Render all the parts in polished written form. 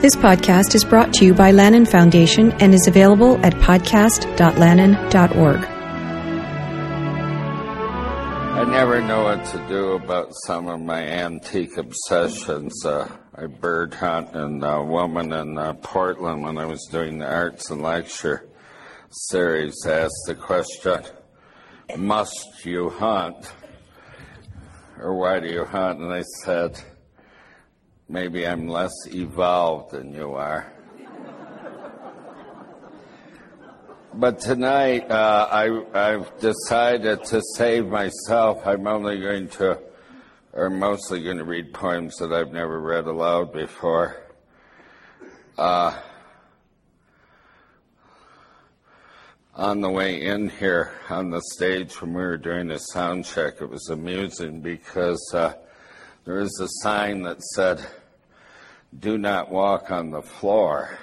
This podcast is brought to you by Lannon Foundation and is available at podcast.lannon.org. I never know what to do about some of my antique obsessions. I bird hunt, and a woman in Portland, when I was doing the arts and lecture series, asked the question, must you hunt? Or why do you hunt? And I said, maybe I'm less evolved than you are. But tonight, I've decided to save myself. I'm mostly going to read poems that I've never read aloud before. On the way in here on the stage when we were doing a sound check, it was amusing because there was a sign that said, "Do not walk on the floor."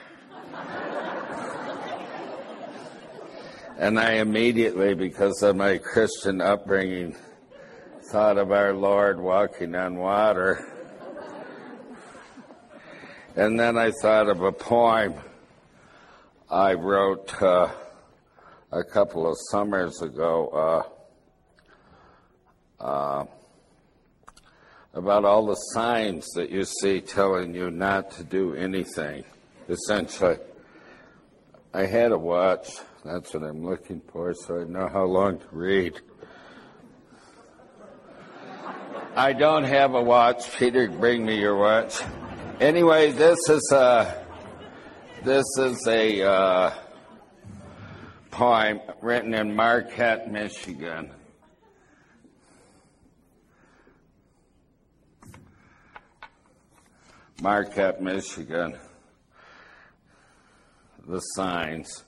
And I immediately, because of my Christian upbringing, thought of our Lord walking on water. And then I thought of a poem I wrote a couple of summers ago about all the signs that you see telling you not to do anything. Essentially, I had a watch. That's what I'm looking for, so I know how long to read. I don't have a watch. Peter, bring me your watch. Anyway, this is a poem written in Marquette, Michigan. Marquette, Michigan. The signs.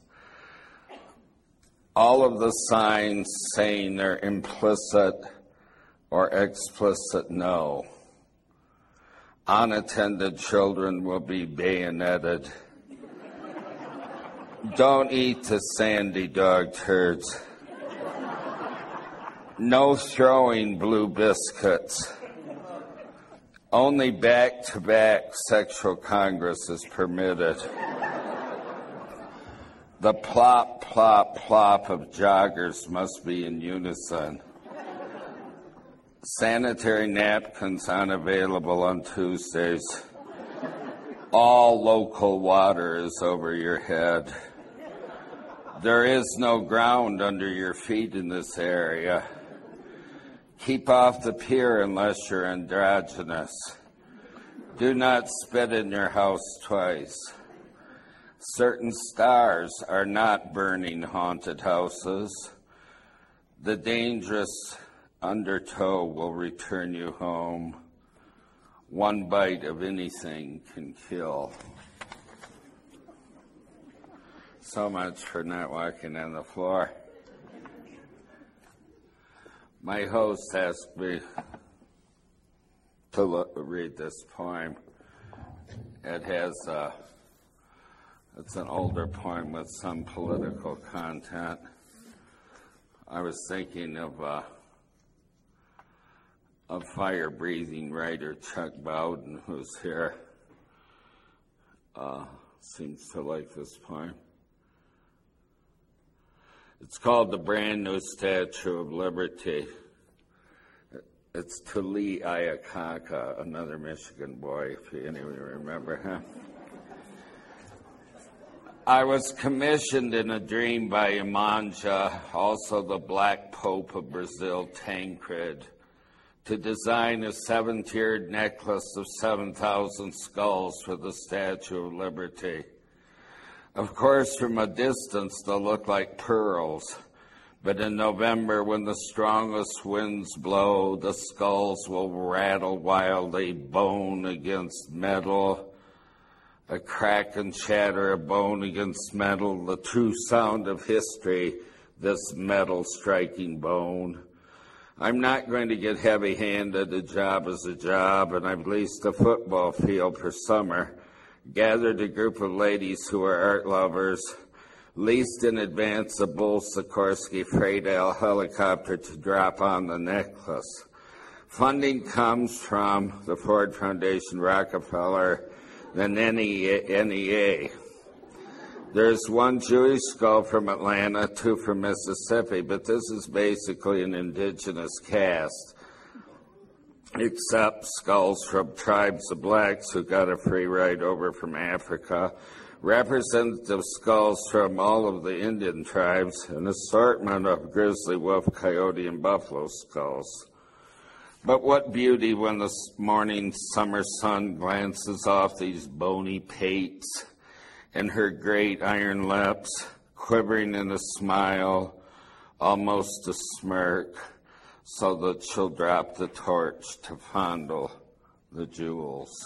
All of the signs saying their implicit or explicit no. Unattended children will be bayoneted. Don't eat the sandy dog turds. No throwing blue biscuits. Only back-to-back sexual congress is permitted. The plop, plop, plop of joggers must be in unison. Sanitary napkins unavailable on Tuesdays. All local water is over your head. There is no ground under your feet in this area. Keep off the pier unless you're androgynous. Do not spit in your house twice. Certain stars are not burning haunted houses. The dangerous undertow will return you home. One bite of anything can kill. So much for not walking on the floor. My host asked me to read this poem. It's an older poem with some political content. I was thinking of fire-breathing writer Chuck Bowden, who's here. Seems to like this poem. It's called The Brand New Statue of Liberty. It's to Lee Iacocca, another Michigan boy, if anyone remember him. I was commissioned in a dream by Iemanjá, also the Black Pope of Brazil, Tancred, to design a 7-tiered necklace of 7,000 skulls for the Statue of Liberty. Of course, from a distance, they'll look like pearls, but in November, when the strongest winds blow, the skulls will rattle wildly, bone against metal. A crack and shatter of bone against metal, the true sound of history, this metal striking bone. I'm not going to get heavy-handed. A job is a job, and I've leased a football field for summer, gathered a group of ladies who are art lovers, leased in advance a Bull Sikorsky Freight Al helicopter to drop on the necklace. Funding comes from the Ford Foundation, Rockefeller, than any NEA. There's one Jewish skull from Atlanta, two from Mississippi, but this is basically an indigenous cast, except skulls from tribes of blacks who got a free ride over from Africa, representative skulls from all of the Indian tribes, an assortment of grizzly, wolf, coyote, and buffalo skulls. But what beauty when the morning summer sun glances off these bony pates and her great iron lips, quivering in a smile, almost a smirk, so that she'll drop the torch to fondle the jewels.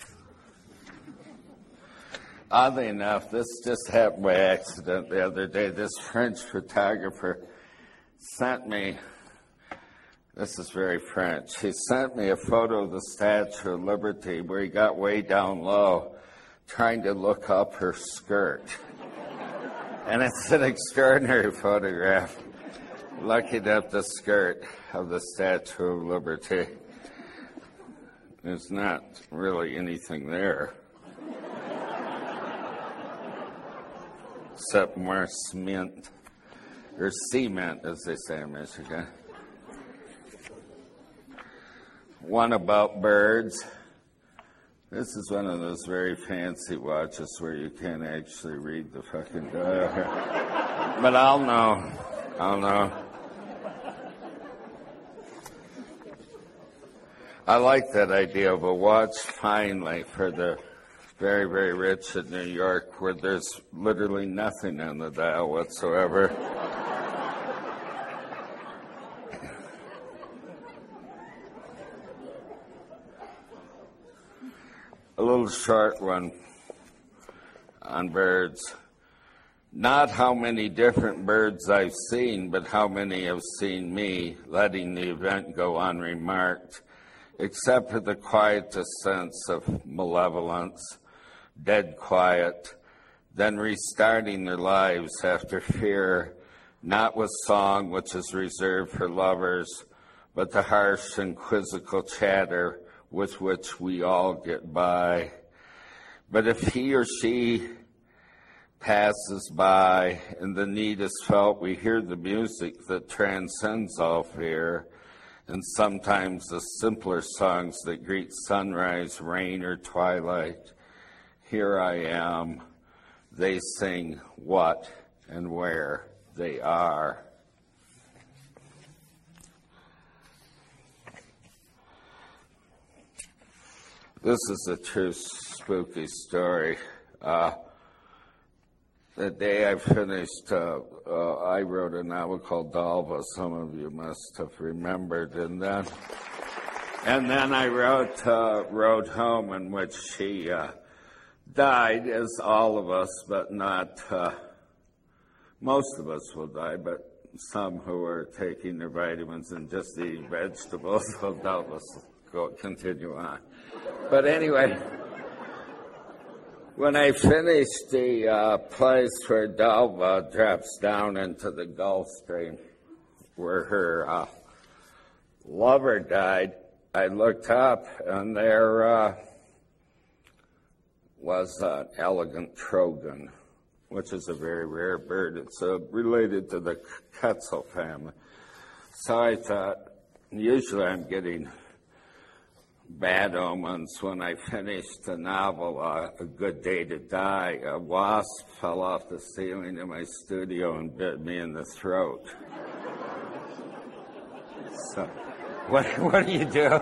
Oddly enough, this just happened by accident the other day. This French photographer sent me, this is very French, he sent me a photo of the Statue of Liberty where he got way down low trying to look up her skirt. And it's an extraordinary photograph, looking up the skirt of the Statue of Liberty. There's not really anything there, except more cement, or cement, as they say in Michigan. One about birds. This is one of those very fancy watches where you can't actually read the fucking dial. But I'll know. I like that idea of a watch finally for the very, very rich in New York where there's literally nothing on the dial whatsoever. A little short one on birds. Not how many different birds I've seen, but how many have seen me, letting the event go unremarked, except for the quietest sense of malevolence, dead quiet, then restarting their lives after fear, not with song, which is reserved for lovers, but the harsh and quizzical chatter with which we all get by. But if he or she passes by and the need is felt, we hear the music that transcends all fear, and sometimes the simpler songs that greet sunrise, rain, or twilight. Here I am, they sing what and where they are. This is a true spooky story. The day I finished, I wrote a novel called Dalva. Some of you must have remembered. And then I wrote Home, in which she died, as all of us, but not most of us will die, but some who are taking their vitamins and just eating vegetables will doubtless continue on. But anyway, when I finished the place where Dalva drops down into the Gulf Stream, where her lover died, I looked up and there was an elegant trogon, which is a very rare bird. It's related to the Quetzal family. So I thought, usually I'm getting bad omens. When I finished the novel, A Good Day to Die, a wasp fell off the ceiling in my studio and bit me in the throat. So, what do you do?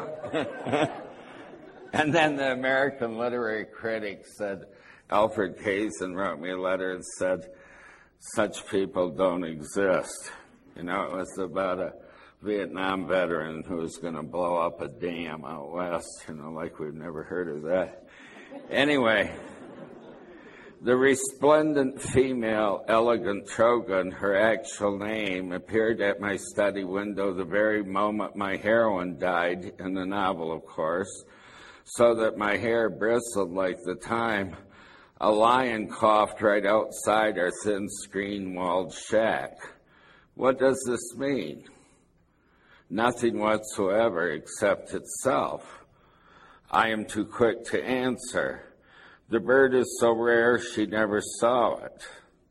And then the American literary critic said, Alfred Kazin wrote me a letter and said, such people don't exist. You know, it was about a Vietnam veteran who was going to blow up a dam out west, you know, like we've never heard of that. Anyway, the resplendent female, elegant trogon, her actual name, appeared at my study window the very moment my heroine died, in the novel, of course, so that my hair bristled like the time a lion coughed right outside our thin screen-walled shack. What does this mean? Nothing whatsoever except itself. I am too quick to answer. The bird is so rare she never saw it.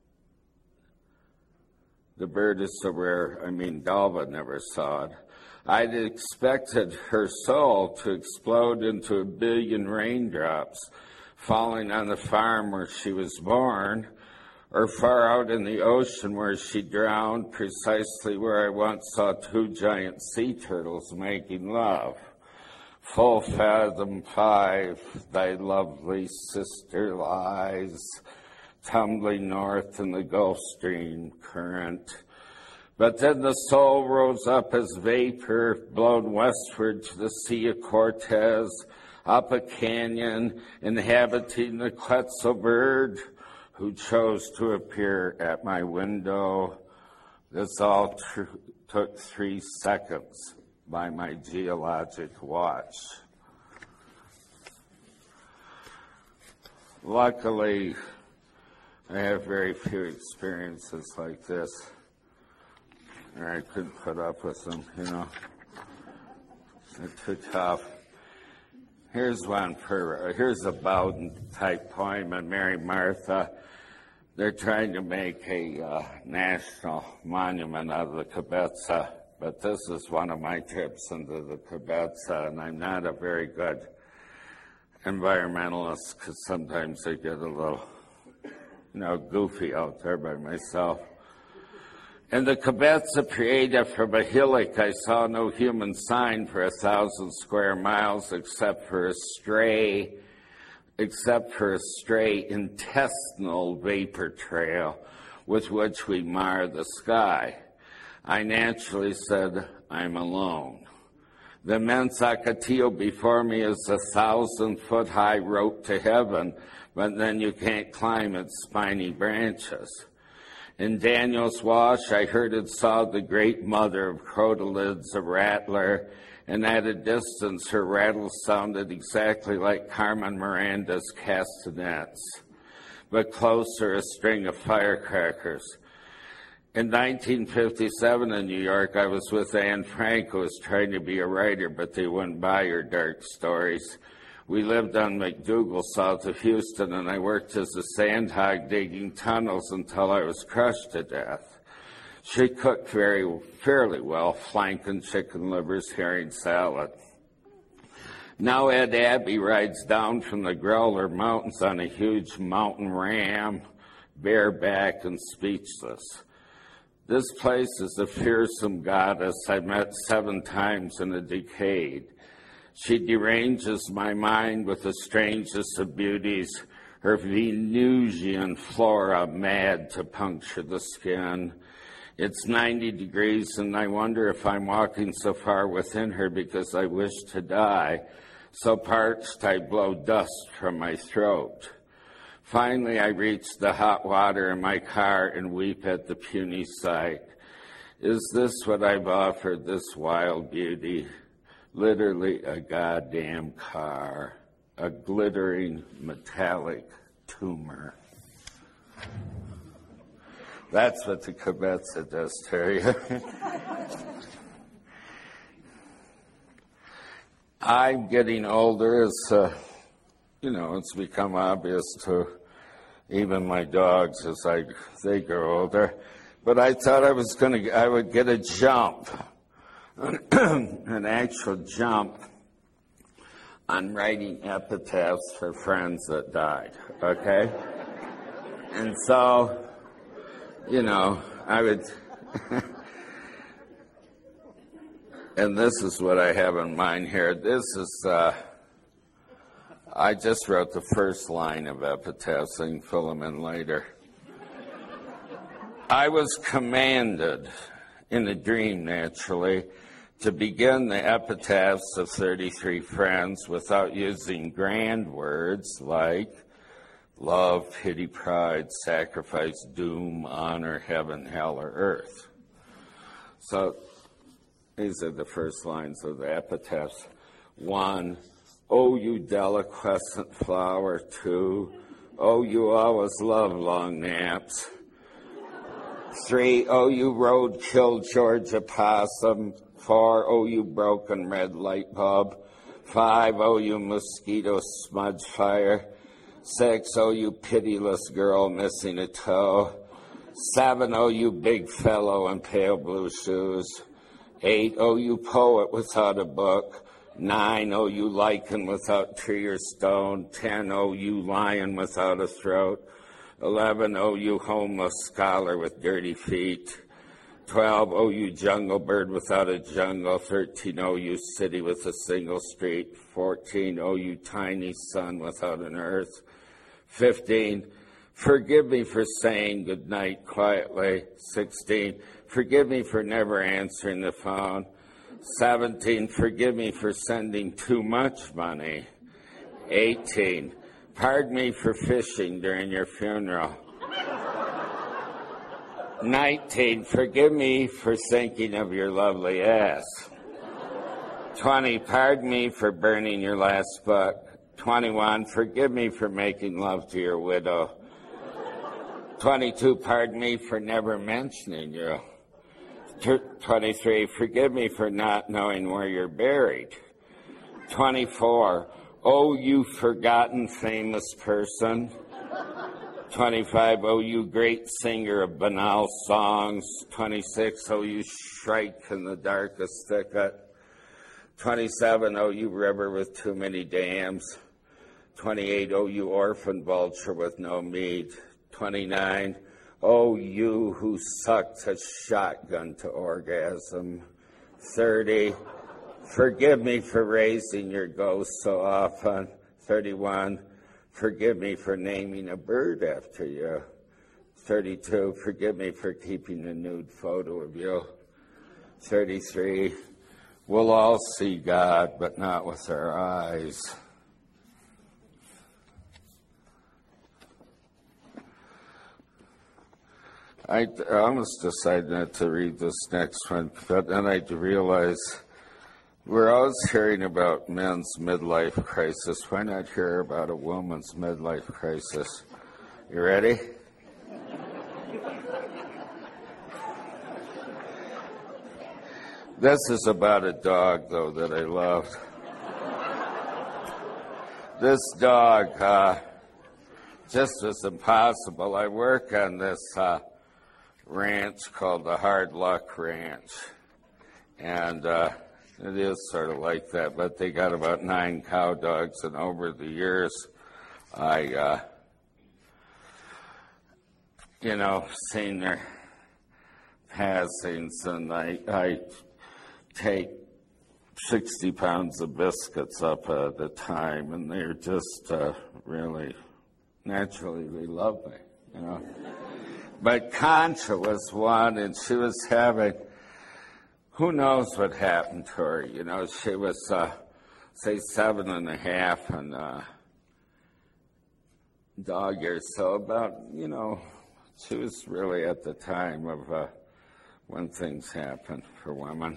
The bird is so rare, Dalva never saw it. I'd expected her soul to explode into a billion raindrops falling on the farm where she was born, or far out in the ocean where she drowned, precisely where I once saw two giant sea turtles making love. Full fathom 5, thy lovely sister lies, tumbling north in the Gulf Stream current. But then the soul rose up as vapor, blown westward to the Sea of Cortez, up a canyon, inhabiting the Quetzal bird, who chose to appear at my window. This all took 3 seconds by my geologic watch. Luckily, I have very few experiences like this, or I couldn't put up with them, They're too tough. Here's a Bowden-type poem on Mary Martha. They're trying to make a national monument out of the Kibetza, but this is one of my trips into the Kibetza, and I'm not a very good environmentalist because sometimes I get a little, goofy out there by myself. In the Kibetza Prieta from a hillock, I saw no human sign for 1,000 square miles except for a stray intestinal vapor trail with which we mar the sky. I naturally said, I'm alone. The immense Ocotillo before me is 1,000-foot-high rope to heaven, but then you can't climb its spiny branches. In Daniel's Wash, I heard and saw the great mother of crotalids, a rattler, and at a distance her rattle sounded exactly like Carmen Miranda's castanets, but closer a string of firecrackers. In 1957 in New York, I was with Anne Frank, who was trying to be a writer, but they wouldn't buy her dark stories. We lived on McDougal, south of Houston, and I worked as a sandhog digging tunnels until I was crushed to death. She cooked fairly well, flanking chicken livers, herring salad. Now Ed Abbey rides down from the Growler Mountains on a huge mountain ram, bareback and speechless. This place is a fearsome goddess I met 7 times in a decade. She deranges my mind with the strangest of beauties, her Venusian flora mad to puncture the skin. It's 90 degrees, and I wonder if I'm walking so far within her because I wish to die. So parched, I blow dust from my throat. Finally, I reach the hot water in my car and weep at the puny sight. Is this what I've offered this wild beauty? Literally a goddamn car, a glittering metallic tumor. That's what the Kibetza does to you. I'm getting older, it's become obvious to even my dogs as they grow older. But I thought I would get a jump, an actual jump on writing epitaphs for friends that died, okay? And so, I would, and this is what I have in mind here. This is, I just wrote the first line of epitaphs, so you can fill them in later. I was commanded, in a dream naturally, to begin the epitaphs of 33 friends without using grand words like love, pity, pride, sacrifice, doom, honor, heaven, hell, or earth. So these are the first lines of the epitaphs. 1, oh, you deliquescent flower. 2, oh, you always love long naps. 3, oh, you road-killed Georgia possum. 4, oh, you broken red light bulb. 5, oh, you mosquito smudge fire. 6, oh, you pitiless girl missing a toe. 7, oh, you big fellow in pale blue shoes. 8, oh, you poet without a book. 9, oh, you lichen without tree or stone. 10, oh, you lion without a throat. 11, oh, you homeless scholar with dirty feet. 12, oh, you jungle bird without a jungle. 13, oh, you city with a single street. 14, oh, you tiny sun without an earth. 15, forgive me for saying good night quietly. 16, forgive me for never answering the phone. 17, forgive me for sending too much money. 18, pardon me for fishing during your funeral. 19, forgive me for thinking of your lovely ass. 20, pardon me for burning your last book. 21, forgive me for making love to your widow. 22, pardon me for never mentioning you. 23, forgive me for not knowing where you're buried. 24, oh, you forgotten famous person. 25, oh, you great singer of banal songs. 26, oh, you shrike in the darkest thicket. 27, oh, you river with too many dams. 28, oh, you orphan vulture with no meat. 29, oh, you who sucked a shotgun to orgasm. 30, forgive me for raising your ghost so often. 31, forgive me for naming a bird after you. 32, forgive me for keeping a nude photo of you. 33, we'll all see God, but not with our eyes. I almost decided not to read this next one, but then I realized we're always hearing about men's midlife crisis. Why not hear about a woman's midlife crisis? You ready? This is about a dog, though, that I loved. This dog just was impossible. I work on this ranch called the Hard Luck Ranch, and it is sort of like that, but they got about 9 cow dogs, and over the years, I, seen their passings, and I take 60 pounds of biscuits up at a time, and they're just really, naturally, they love me, But Concha was one, and she was having, who knows what happened to her. She was, say, 7.5 and dog years. So about, she was really at the time of when things happen for women.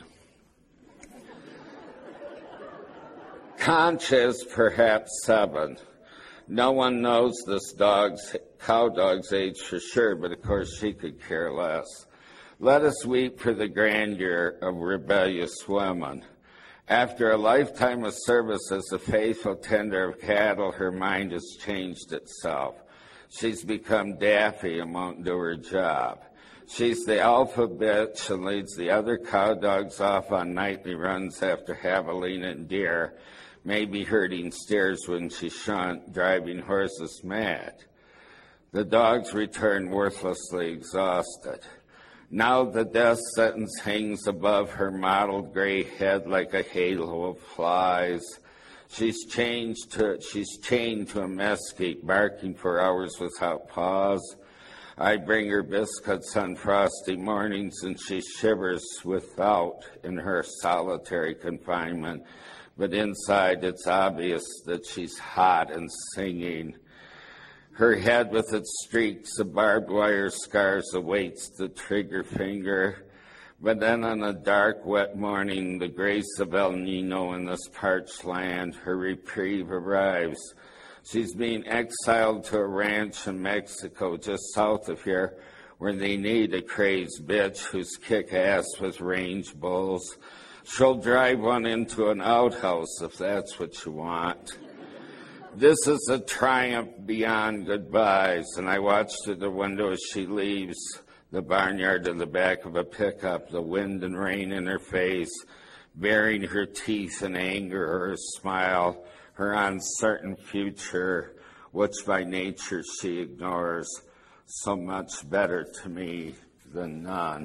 Concha is perhaps 7. No one knows this cow dog's age for sure, but of course she could care less. Let us weep for the grandeur of rebellious women. After a lifetime of service as a faithful tender of cattle, her mind has changed itself. She's become daffy and won't do her job. She's the alpha bitch and leads the other cow dogs off on nightly runs after javelina and deer, maybe herding steers when she shunt, driving horses mad. The dogs return worthlessly exhausted. Now the death sentence hangs above her mottled gray head like a halo of flies. She's chained to a mesquite, barking for hours without pause. I bring her biscuits on frosty mornings, and she shivers without in her solitary confinement. But inside, it's obvious that she's hot and singing. Her head with its streaks of barbed wire scars awaits the trigger finger. But then on a dark, wet morning, the grace of El Nino in this parched land, her reprieve arrives. She's being exiled to a ranch in Mexico just south of here, where they need a crazed bitch who's kick ass with range bulls. She'll drive one into an outhouse if that's what you want. This is a triumph beyond goodbyes, and I watch through the window as she leaves the barnyard in the back of a pickup, the wind and rain in her face, baring her teeth in anger or a smile, her uncertain future, which by nature she ignores, so much better to me than none.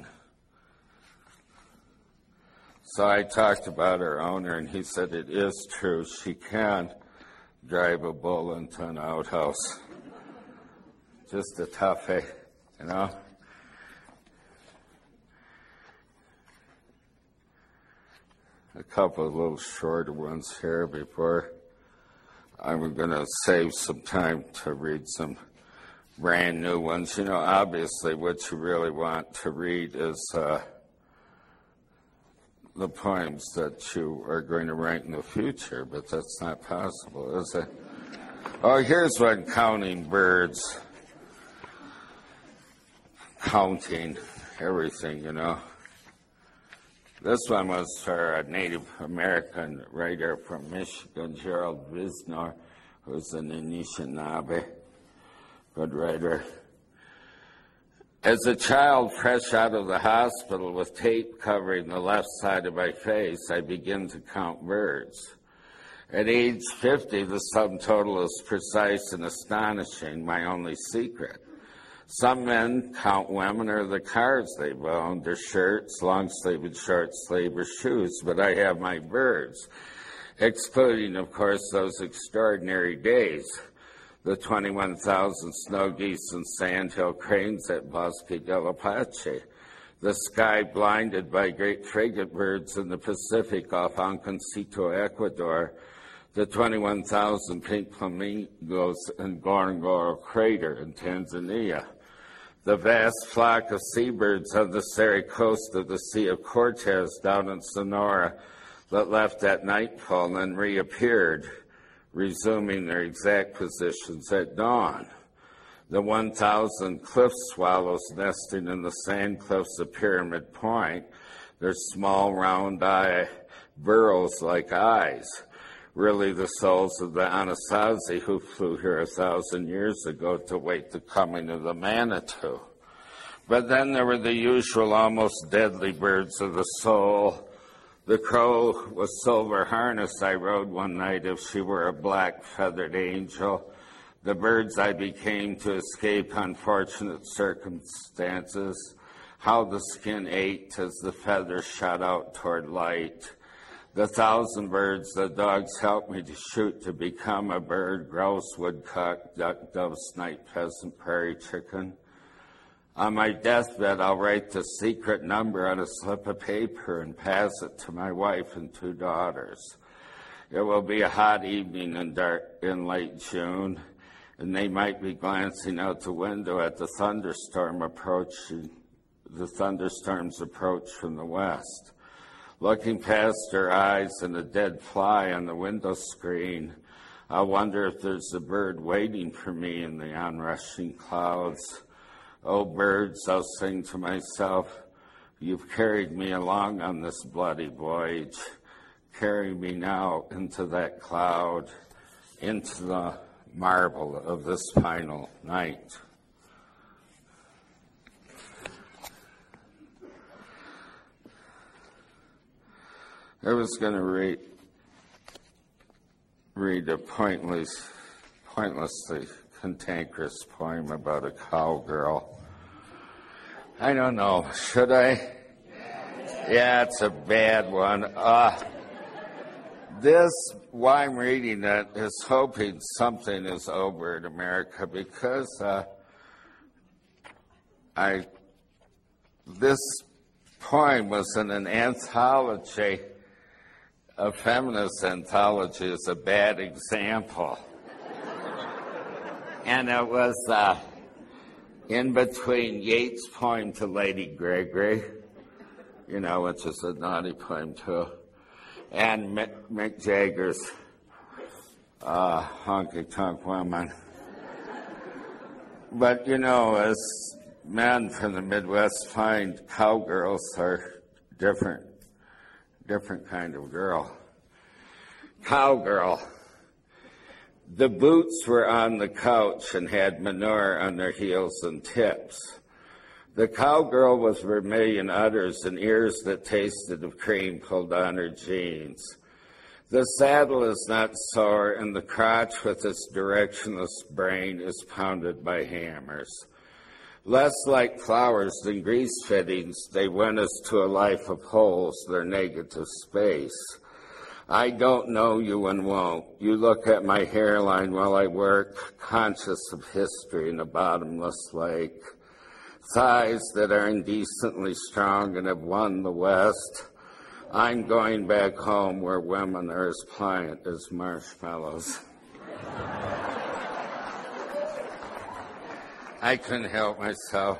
So I talked about her owner, and he said it is true. She can drive a bull into an outhouse. Just a toughie, you know? A couple of little shorter ones here before I'm going to save some time to read some brand new ones. You know, obviously what you really want to read is the poems that you are going to write in the future, but that's not possible, is it? Oh, here's one, Counting Birds. Counting everything, you know. This one was for a Native American writer from Michigan, Gerald Wisner, who's an Anishinaabe, good writer. As a child fresh out of the hospital with tape covering the left side of my face, I begin to count birds. At age 50, the sum total is precise and astonishing, my only secret. Some men count women or the cars they've owned, their shirts, long sleeve and short sleeve, or shoes, but I have my birds, excluding, of course, those extraordinary days. The 21,000 snow geese and sandhill cranes at Bosque del Apache, the sky blinded by great frigate birds in the Pacific off Anconcito, Ecuador, the 21,000 pink flamingos in Ngorongoro Crater in Tanzania, the vast flock of seabirds on the Seri coast of the Sea of Cortez down in Sonora that left at nightfall and then reappeared, resuming their exact positions at dawn. The 1,000 cliff swallows nesting in the sand cliffs of Pyramid Point, their small round eye burrows like eyes, really the souls of the Anasazi who flew here 1,000 years ago to wait the coming of the Manitou. But then there were the usual almost deadly birds of the soul. The crow with silver harness I rode one night if she were a black feathered angel. The birds I became to escape unfortunate circumstances. How the skin ached as the feathers shot out toward light. The 1,000 birds the dogs helped me to shoot to become a bird, grouse, woodcock, duck, dove, snipe, pheasant, prairie chicken. On my deathbed, I'll write the secret number on a slip of paper and pass it to my wife and 2 daughters. It will be a hot evening in late June, and they might be glancing out the window at the thunderstorms approach from the west. Looking past their eyes and a dead fly on the window screen, I wonder if there's a bird waiting for me in the onrushing clouds. Oh, birds, I'll sing to myself, you've carried me along on this bloody voyage. Carry me now into that cloud, into the marble of this final night. I was going to read a pointlessly cantankerous poem about a cowgirl. I don't know. Should I? Yeah, it's a bad one. Why I'm reading it is hoping something is over in America because this poem was in an anthology. A feminist anthology is a bad example. And it was in between Yeats' poem to Lady Gregory, you know, which is a naughty poem too, and Mick Jagger's Honky Tonk Woman. But, you know, as men from the Midwest find, cowgirls are different kind of girl. Cowgirl. The boots were on the couch and had manure on their heels and tips. The cowgirl with vermilion udders and ears that tasted of cream pulled on her jeans. The saddle is not sore, and the crotch with its directionless brain is pounded by hammers. Less like flowers than grease fittings, they win us to a life of holes, their negative space. I don't know you and won't. You look at my hairline while I work, conscious of history in a bottomless lake. Thighs that are indecently strong and have won the West. I'm going back home where women are as pliant as marshmallows. I couldn't help myself.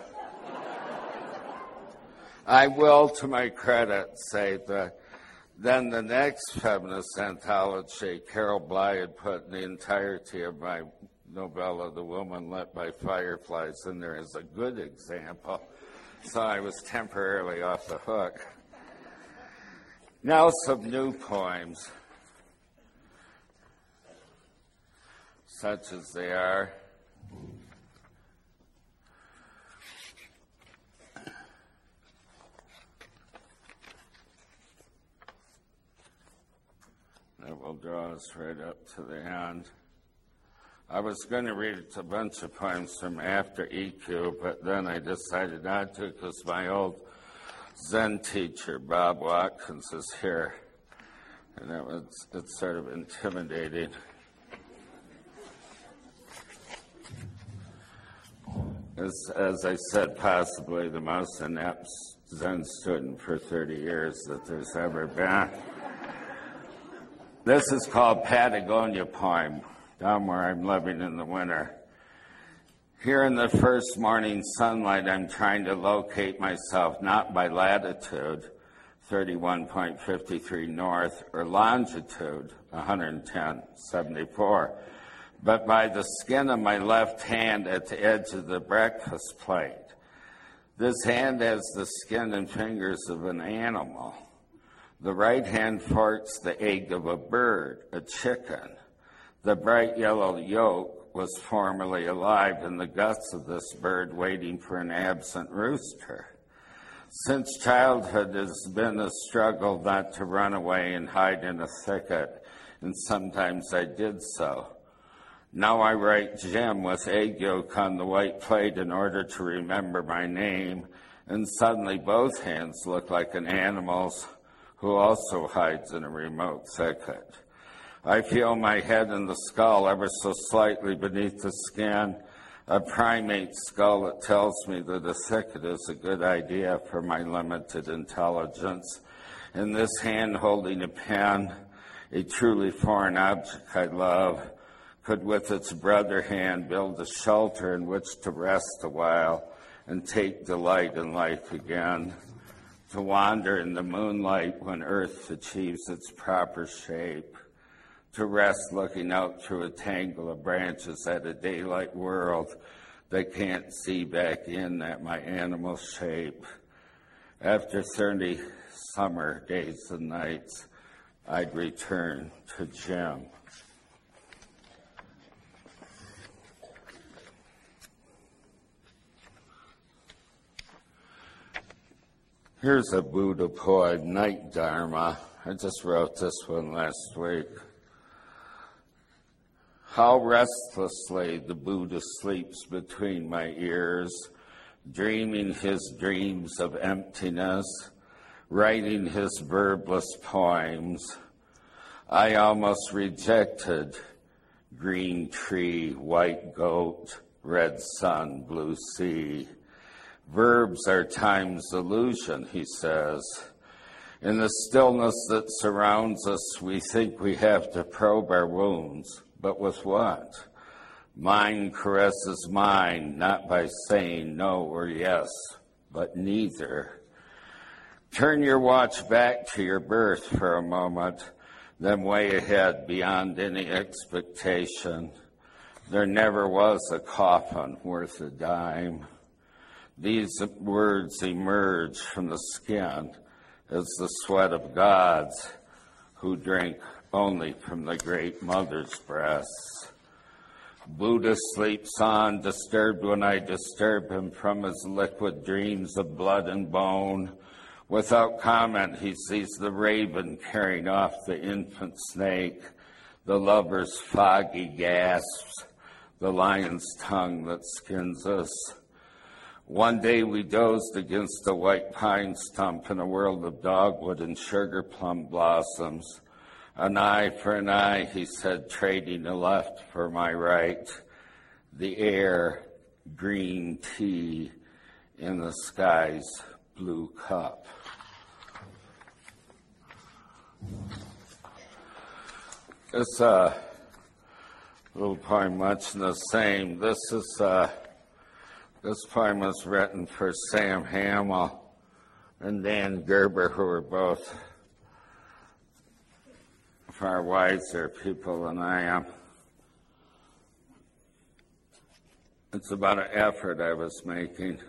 I will, to my credit, say that then the next feminist anthology, Carol Bly had put the entirety of my novella, The Woman Lit by Fireflies, in there as a good example, so I was temporarily off the hook. Now some new poems, such as they are. That will draw us right up to the end. I was going to read a bunch of poems from after EQ, but then I decided not to because my old Zen teacher, Bob Watkins, is here. And it's sort of intimidating. As I said, possibly the most inept Zen student for 30 years that there's ever been. This is called Patagonia Poem, down where I'm living in the winter. Here in the first morning sunlight, I'm trying to locate myself not by latitude, 31.53 north, or longitude, 110.74, but by the skin of my left hand at the edge of the breakfast plate. This hand has the skin and fingers of an animal. The right hand forks the egg of a bird, a chicken. The bright yellow yolk was formerly alive in the guts of this bird waiting for an absent rooster. Since childhood has been a struggle not to run away and hide in a thicket, and sometimes I did so. Now I write Jim with egg yolk on the white plate in order to remember my name, and suddenly both hands look like an animal's who also hides in a remote thicket. I feel my head in the skull ever so slightly beneath the skin, a primate skull that tells me that a thicket is a good idea for my limited intelligence. In this hand holding a pen, a truly foreign object I love, could with its brother hand build a shelter in which to rest a while and take delight in life again. To wander in the moonlight when earth achieves its proper shape, to rest looking out through a tangle of branches at a daylight world that can't see back in at my animal shape. After 30 summer days and nights, I'd return to Jim. Here's a Buddha poem, Night Dharma. I just wrote this one last week. How restlessly the Buddha sleeps between my ears, dreaming his dreams of emptiness, writing his verbless poems. I almost rejected green tree, white goat, red sun, blue sea. Verbs are time's illusion, he says. In the stillness that surrounds us, we think we have to probe our wounds. But with what? Mind caresses mind, not by saying no or yes, but neither. Turn your watch back to your birth for a moment, then way ahead beyond any expectation. There never was a coffin worth a dime. These words emerge from the skin as the sweat of gods who drink only from the great mother's breasts. Buddha sleeps on, disturbed when I disturb him from his liquid dreams of blood and bone. Without comment, he sees the raven carrying off the infant snake, the lover's foggy gasps, the lion's tongue that skins us. One day we dozed against a white pine stump in a world of dogwood and sugar plum blossoms. An eye for an eye, he said, trading the left for my right. The air, green tea in the sky's blue cup. This little poem, much the same. This poem was written for Sam Hamill and Dan Gerber, who are both far wiser people than I am. It's about an effort I was making.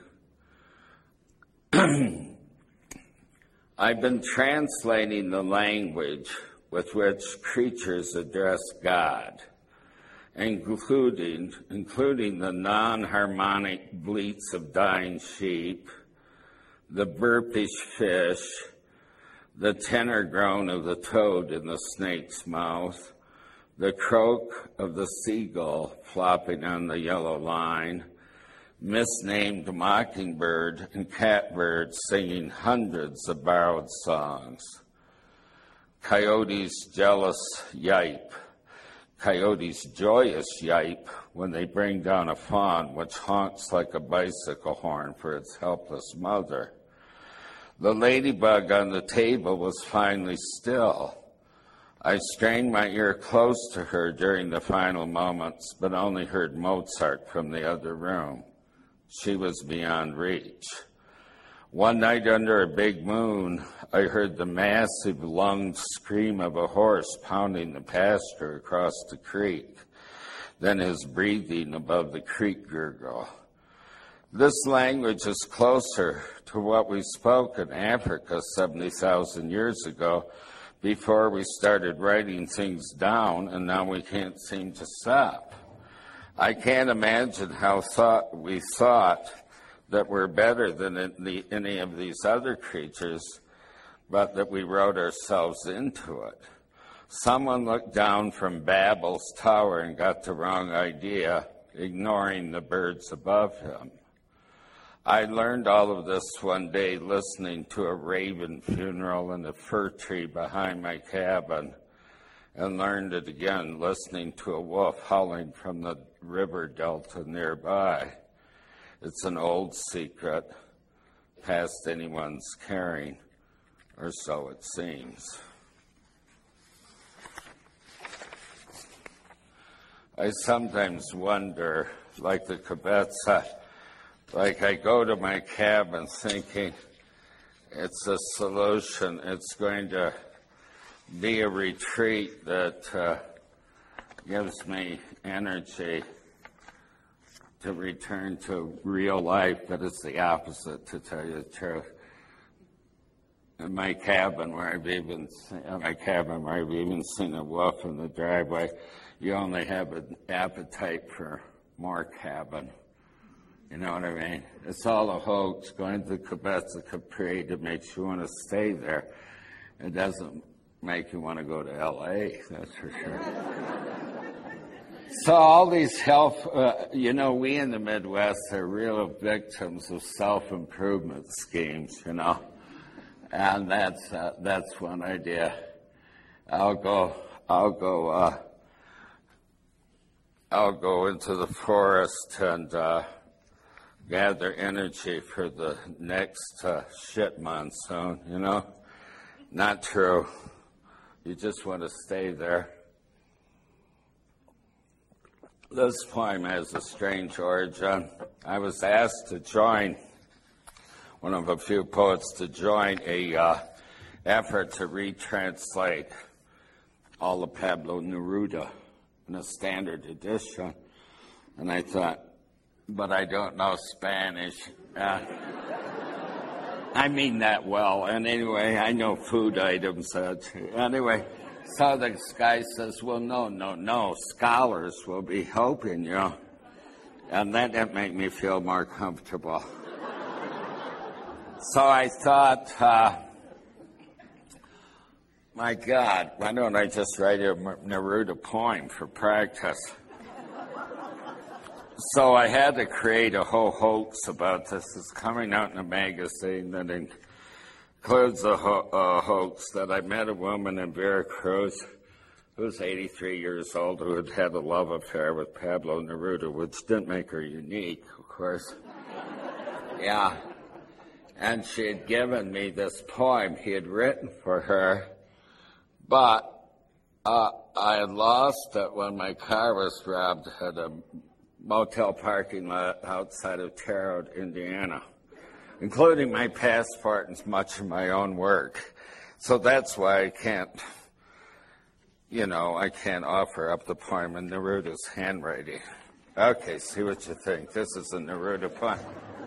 I've been translating the language with which creatures address God, including the non-harmonic bleats of dying sheep, the burpish fish, the tenor groan of the toad in the snake's mouth, the croak of the seagull flopping on the yellow line, misnamed mockingbird and catbird singing hundreds of borrowed songs, coyotes' jealous yipe, coyotes' joyous yipe when they bring down a fawn which honks like a bicycle horn for its helpless mother. The ladybug on the table was finally still. I strained my ear close to her during the final moments, but only heard Mozart from the other room. She was beyond reach. One night under a big moon, I heard the massive lunged scream of a horse pounding the pasture across the creek, then his breathing above the creek gurgle. This language is closer to what we spoke in Africa 70,000 years ago before we started writing things down, and now we can't seem to stop. I can't imagine how we thought that we're better than any of these other creatures, but that we wrote ourselves into it. Someone looked down from Babel's tower and got the wrong idea, ignoring the birds above him. I learned all of this one day listening to a raven funeral in a fir tree behind my cabin, and learned it again listening to a wolf howling from the river delta nearby. It's an old secret, past anyone's caring, or so it seems. I sometimes wonder, like the Kibetza, like I go to my cabin thinking it's a solution, it's going to be a retreat that gives me energy to return to real life, but it's the opposite, to tell you the truth. In my cabin where I've even seen a wolf in the driveway, you only have an appetite for more cabin. You know what I mean? It's all a hoax, going to Kibetza Capri to make you want to stay there. It doesn't make you want to go to L.A., that's for sure. So all these we in the Midwest are real victims of self-improvement schemes, and that's one idea. I'll go into the forest and gather energy for the next shit monsoon, Not true. You just want to stay there. This poem has a strange origin. I was asked to join, one of a few poets, to join a effort to retranslate all of Pablo Neruda in a standard edition. And I thought, but I don't know Spanish. I mean that well. And anyway, I know food items. Anyway, So the guy says, well, no, scholars will be helping you. And that didn't make me feel more comfortable. So I thought, my God, why don't I just write a Neruda poem for practice? So I had to create a whole hoax about this. It's coming out in a magazine that includes a hoax that I met a woman in Veracruz who was 83 years old who had had a love affair with Pablo Neruda, which didn't make her unique, of course. Yeah. And she had given me this poem he had written for her, but I had lost it when my car was robbed at a motel parking lot outside of Terre Haute, Indiana, including my passport and much of my own work. So that's why I can't offer up the poem in Neruda's handwriting. Okay, see what you think. This is a Neruda poem.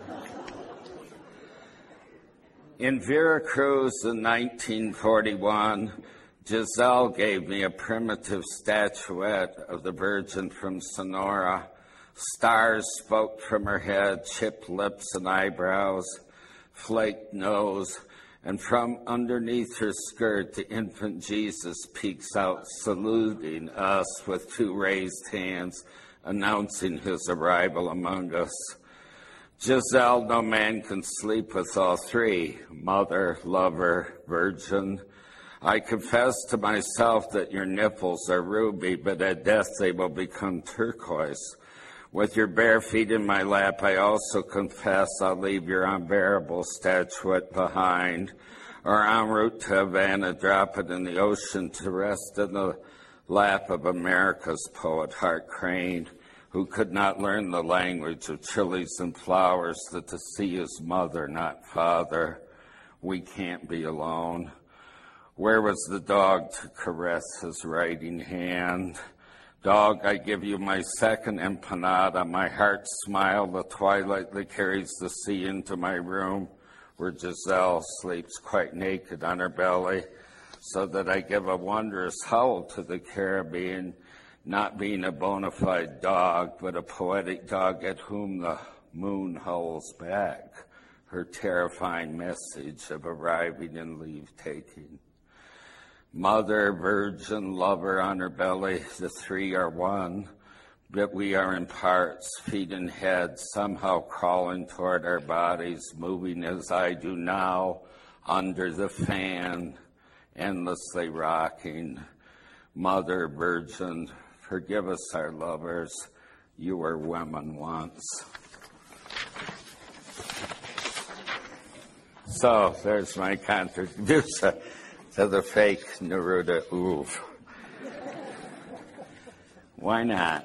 In Veracruz in 1941, Giselle gave me a primitive statuette of the Virgin from Sonora. Stars spoke from her head, chipped lips and eyebrows, flaked nose, and from underneath her skirt, the infant Jesus peeks out, saluting us with two raised hands, announcing his arrival among us. Giselle, no man can sleep with all three, mother, lover, virgin. I confess to myself that your nipples are ruby, but at death they will become turquoise. With your bare feet in my lap, I also confess I'll leave your unbearable statuette behind, or en route to Havana, drop it in the ocean to rest in the lap of America's poet Hart Crane, who could not learn the language of chilies and flowers, that the sea is mother, not father. We can't be alone. Where was the dog to caress his writing hand? Dog, I give you my second empanada. My heart smile, the twilight that carries the sea into my room, where Giselle sleeps quite naked on her belly, so that I give a wondrous howl to the Caribbean, not being a bona fide dog, but a poetic dog at whom the moon howls back, her terrifying message of arriving and leave-taking. Mother, virgin, lover on her belly, the three are one, but we are in parts, feet and head, somehow crawling toward our bodies, moving as I do now, under the fan, endlessly rocking. Mother, virgin, forgive us our lovers, you were women once. So there's my contribution to the fake Neruda oeuvre. Why not,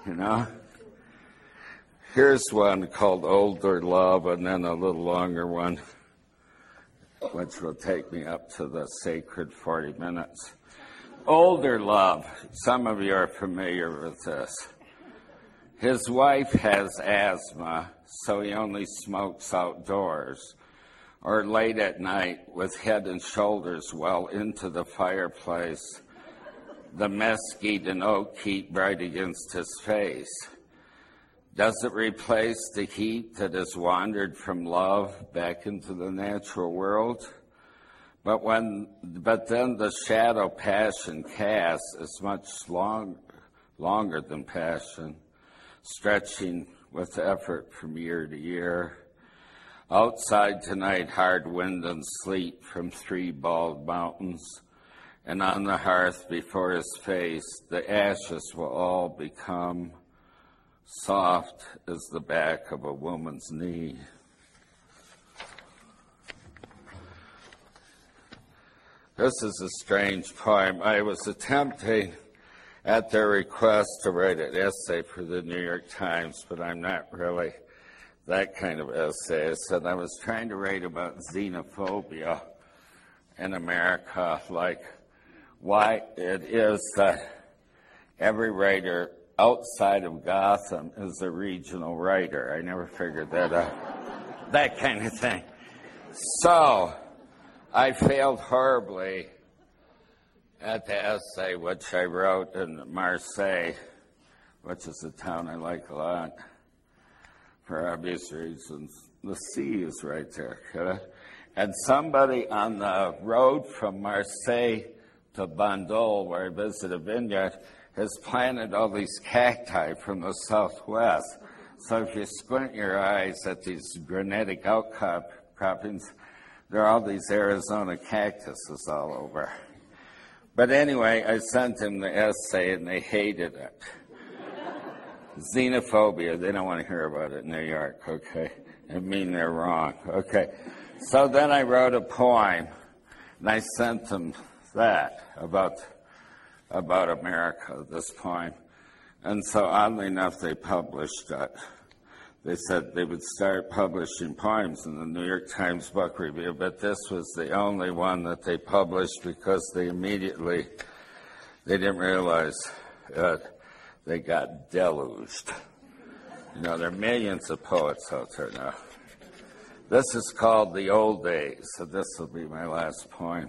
Here's one called Older Love, and then a little longer one, which will take me up to the sacred 40 minutes. Older Love. Some of you are familiar with this. His wife has asthma, so he only smokes outdoors, or late at night with head and shoulders well into the fireplace, the mesquite and oak heat bright against his face. Does it replace the heat that has wandered from love back into the natural world? But then the shadow passion casts is much longer than passion, stretching with effort from year to year. Outside tonight, hard wind and sleet from three bald mountains, and on the hearth before his face, the ashes will all become soft as the back of a woman's knee. This is a strange poem. I was attempting, at their request, to write an essay for the New York Times, but I'm not really that kind of essayist. And I was trying to write about xenophobia in America, like why it is that every writer outside of Gotham is a regional writer. I never figured that out. That kind of thing. So I failed horribly at the essay which I wrote in Marseille, which is a town I like a lot for obvious reasons. The sea is right there. And somebody on the road from Marseille to Bandol, where I visited a vineyard, has planted all these cacti from the southwest. So if you squint your eyes at these granitic outcroppings, there are all these Arizona cactuses all over. But anyway, I sent them the essay and they hated it. Xenophobia, they don't want to hear about it in New York, okay? I mean, they're wrong, okay? So then I wrote a poem and I sent them that about America, this poem. And so oddly enough, they published it. They said they would start publishing poems in the New York Times Book Review, but this was the only one that they published because they didn't realize that they got deluged. You know, there are millions of poets out there now. This is called The Old Days, so this will be my last poem.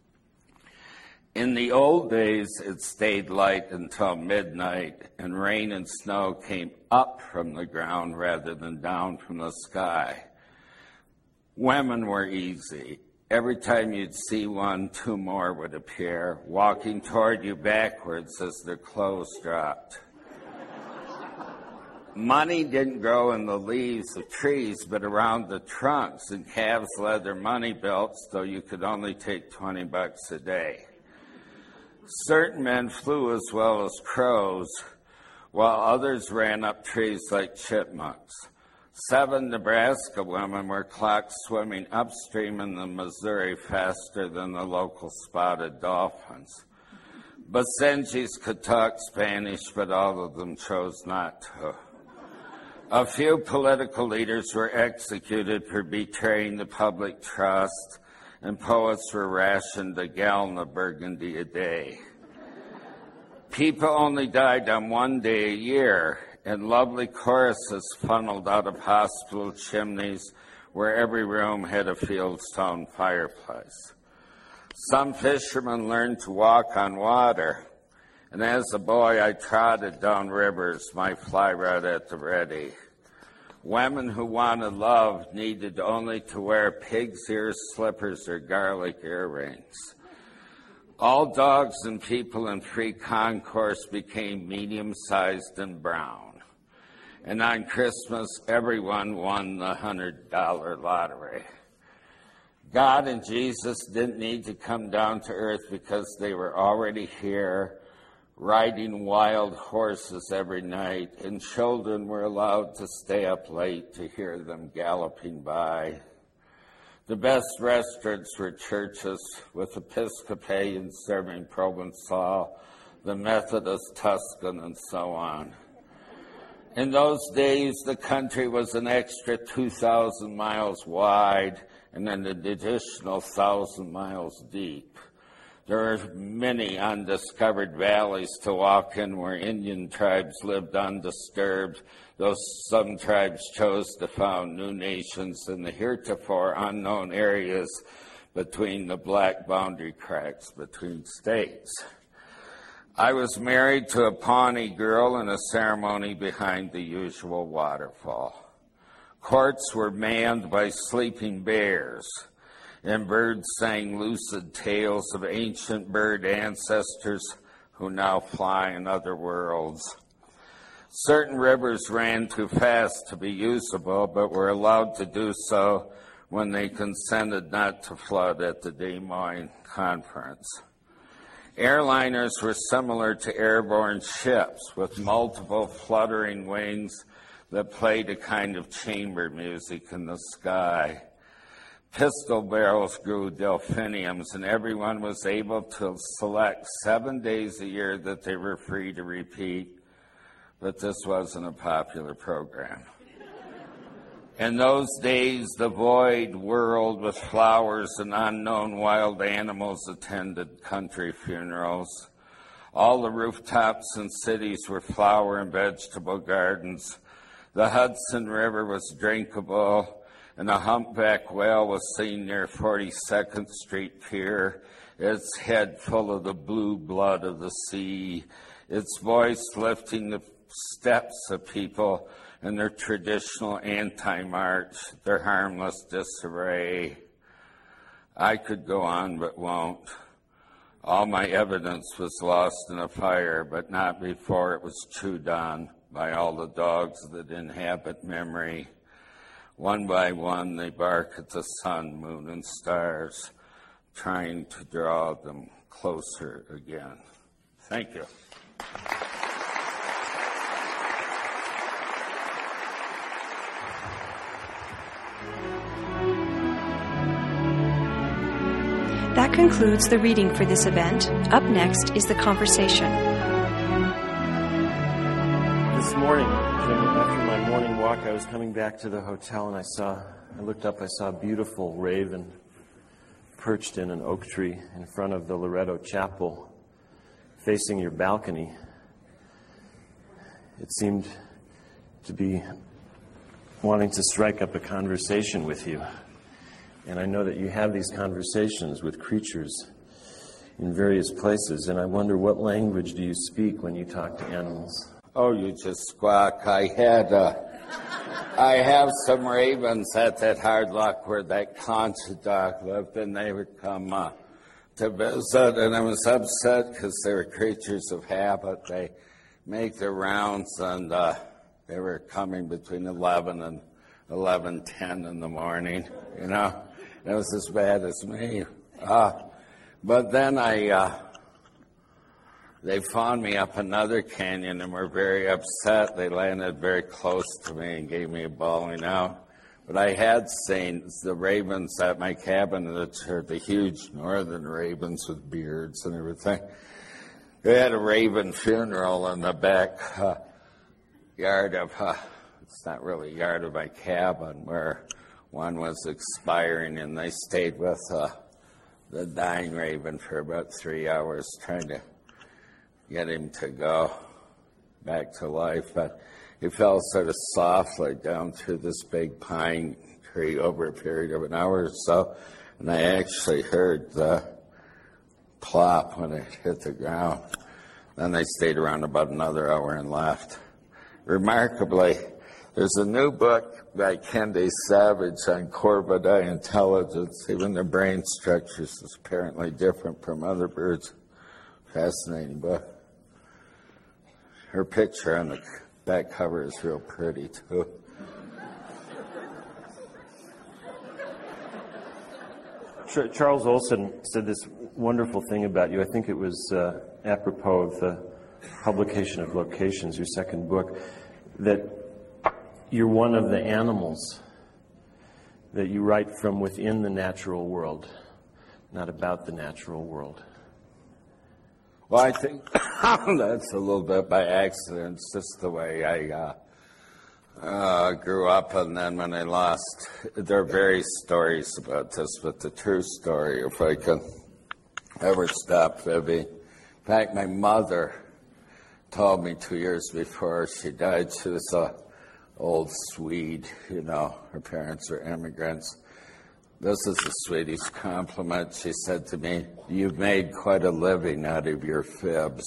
In the old days, it stayed light until midnight, and rain and snow came up from the ground rather than down from the sky. Women were easy. Every time you'd see one, two more would appear, walking toward you backwards as their clothes dropped. Money didn't grow in the leaves of trees, but around the trunks, and calves led their money belts, though you could only take $20 a day. Certain men flew as well as crows, while others ran up trees like chipmunks. 7 Nebraska women were clocked swimming upstream in the Missouri faster than the local spotted dolphins. Basenjis could talk Spanish, but all of them chose not to. A few political leaders were executed for betraying the public trust, and poets were rationed a gallon of Burgundy a day. People only died on one day a year, and lovely choruses funneled out of hospital chimneys where every room had a fieldstone fireplace. Some fishermen learned to walk on water, and as a boy I trotted down rivers, my fly rod at the ready. Women who wanted love needed only to wear pig's ear slippers or garlic earrings. All dogs and people in free concourse became medium-sized and brown. And on Christmas, everyone won the $100 lottery. God and Jesus didn't need to come down to earth because they were already here, riding wild horses every night, and children were allowed to stay up late to hear them galloping by. The best restaurants were churches, with Episcopalians serving Provençal, the Methodist Tuscan, and so on. In those days, the country was an extra 2,000 miles wide and an additional 1,000 miles deep. There are many undiscovered valleys to walk in where Indian tribes lived undisturbed, though some tribes chose to found new nations in the heretofore unknown areas between the black boundary cracks between states. I was married to a Pawnee girl in a ceremony behind the usual waterfall. Courts were manned by sleeping bears, and birds sang lucid tales of ancient bird ancestors who now fly in other worlds. Certain rivers ran too fast to be usable, but were allowed to do so when they consented not to flood at the Des Moines Conference. Airliners were similar to airborne ships with multiple fluttering wings that played a kind of chamber music in the sky. Pistol barrels grew delphiniums, and everyone was able to select 7 days a year that they were free to repeat, but this wasn't a popular program. In those days, the void whirled with flowers and unknown wild animals attended country funerals. All the rooftops in cities were flower and vegetable gardens. The Hudson River was drinkable, and a humpback whale was seen near 42nd Street Pier, its head full of the blue blood of the sea, its voice lifting the steps of people in their traditional anti-march, their harmless disarray. I could go on, but won't. All my evidence was lost in a fire, but not before it was chewed on by all the dogs that inhabit memory. One by one, they bark at the sun, moon, and stars, trying to draw them closer again. Thank you. That concludes the reading for this event. Up next is the conversation. This morning, after my morning walk, I was coming back to the hotel and I looked up, I saw a beautiful raven perched in an oak tree in front of the Loretto Chapel, facing your balcony. It seemed to be wanting to strike up a conversation with you. And I know that you have these conversations with creatures in various places, and I wonder, what language do you speak when you talk to animals? Oh, you just squawk. I have some ravens at that Hard Luck where that Concha dog lived, and they would come to visit, and I was upset because they were creatures of habit. They make their rounds, and they were coming between 11 and 11:10 in the morning, you know. It was as bad as me. But then they found me up another canyon and were very upset. They landed very close to me and gave me a bawling out. But I had seen the ravens at my cabin, which are the huge northern ravens with beards and everything. They had a raven funeral in the back yard of, it's not really a yard of my cabin, where one was expiring, and they stayed with the dying raven for about 3 hours trying to get him to go back to life. But he fell sort of softly down through this big pine tree over a period of an hour or so, and I actually heard the plop when it hit the ground. Then they stayed around about another hour and left. Remarkably, there's a new book by Kendi Savage on corvidae intelligence. Even their brain structures is apparently different from other birds. Fascinating book. Her picture on the back cover is real pretty, too. Charles Olson said this wonderful thing about you. I think it was apropos of the publication of Locations, your second book, that you're one of the animals, that you write from within the natural world, not about the natural world. Well, I think that's a little bit by accident. It's just the way I grew up, and then when I lost, there are various stories about this, but the true story, if I can ever stop Vivi. In fact, my mother told me 2 years before she died, she was a old Swede, you know, her parents were immigrants. This is the sweetest compliment. She said to me, "You've made quite a living out of your fibs."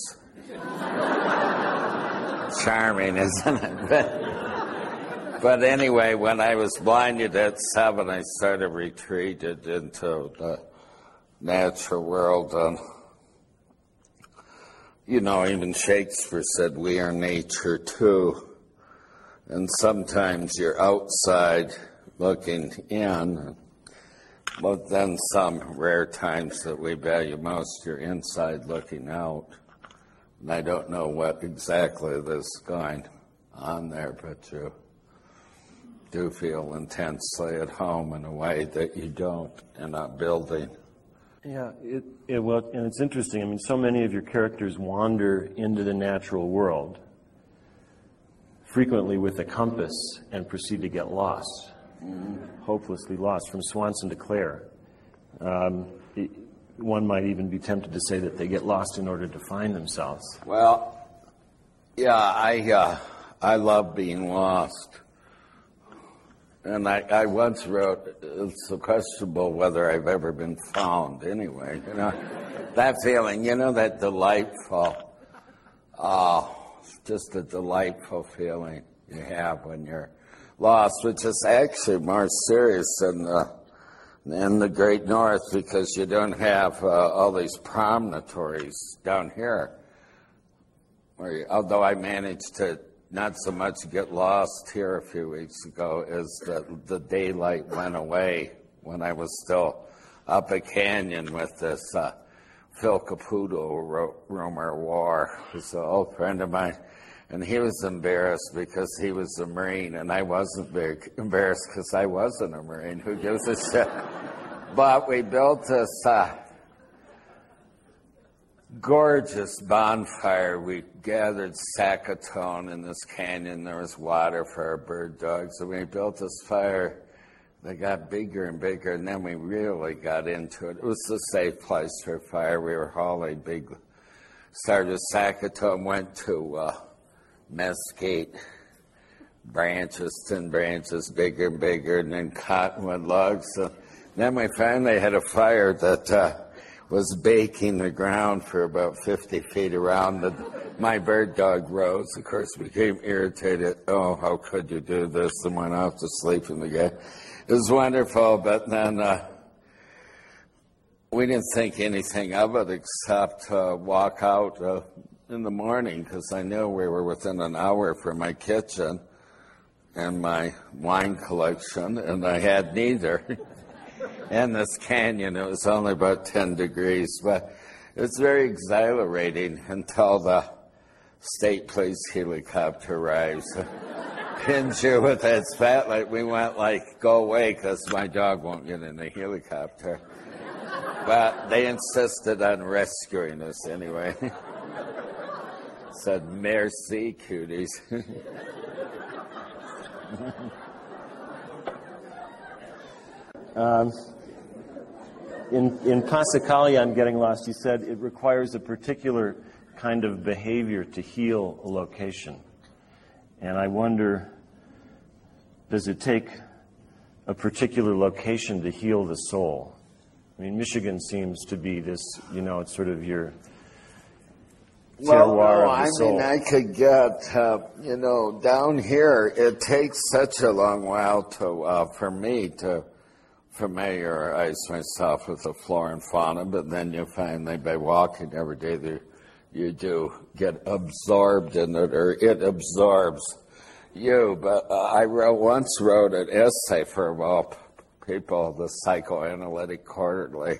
Charming, isn't it? But anyway, when I was blinded at 7, I sort of retreated into the natural world. You know, even Shakespeare said we are nature too. And sometimes you're outside looking in, but then some rare times that we value most, you're inside looking out. And I don't know what exactly is going on there, but you do feel intensely at home in a way that you don't in a building. Yeah, well, and it's interesting. I mean, so many of your characters wander into the natural world, frequently with a compass, and proceed to get lost, hopelessly lost, from Swanson to Clare. One might even be tempted to say that they get lost in order to find themselves. Well, yeah, I love being lost. And I once wrote, it's questionable whether I've ever been found anyway, you know. That feeling, you know, that delightful, just a delightful feeling you have when you're lost, which is actually more serious than in the Great North, because you don't have all these promontories down here. Although I managed to not so much get lost here a few weeks ago, is that the daylight went away when I was still up a canyon with this Phil Caputo, Romer War, who's an old friend of mine. And he was embarrassed because he was a Marine, and I wasn't very embarrassed because I wasn't a Marine. Who gives a shit? But we built this gorgeous bonfire. We gathered Saccatone in this canyon. There was water for our bird dogs. And we built this fire that got bigger and bigger, and then we really got into it. It was a safe place for a fire. We were hauling big, started with Saccatone, went to mesquite branches, thin branches, bigger and bigger, and then cottonwood logs. So then we finally had a fire that was baking the ground for about 50 feet around. My bird dog, Rose, of course, became irritated. Oh, how could you do this? And went off to sleep in the game. It was wonderful, but then we didn't think anything of it except walk out in the morning, because I knew we were within an hour from my kitchen and my wine collection, and I had neither. And this canyon, it was only about 10 degrees, but it was very exhilarating until the state police helicopter arrives. Pins you with that spotlight. We went like, go away, because my dog won't get in the helicopter. But they insisted on rescuing us anyway. Said, merci, cuties. In Passacaglia, I'm getting lost, you said it requires a particular kind of behavior to heal a location. And I wonder, does it take a particular location to heal the soul? I mean, Michigan seems to be this, you know, it's sort of your terroir of the soul. I could get, down here, it takes such a long while for me to familiarize myself with the flora and fauna, but then you finally, by walking every day, you do get absorbed in it, or it absorbs you. But I once wrote an essay for, people, the Psychoanalytic Quarterly,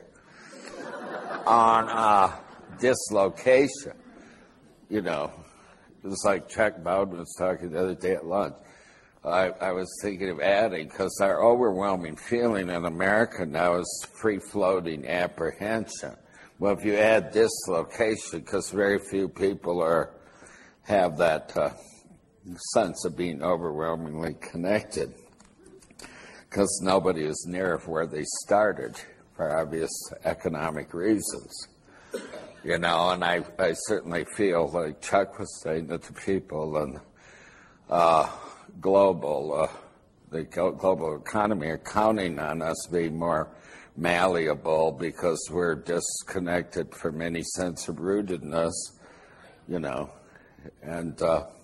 on dislocation. You know, it was like Chuck Bowden was talking the other day at lunch. I was thinking of adding, because our overwhelming feeling in America now is free-floating apprehension. Well, if you add dislocation, because very few people have that sense of being overwhelmingly connected, because nobody is near where they started for obvious economic reasons. You know, and I certainly feel like Chuck was saying that the people and the global economy are counting on us being more malleable, because we're disconnected from any sense of rootedness, you know, and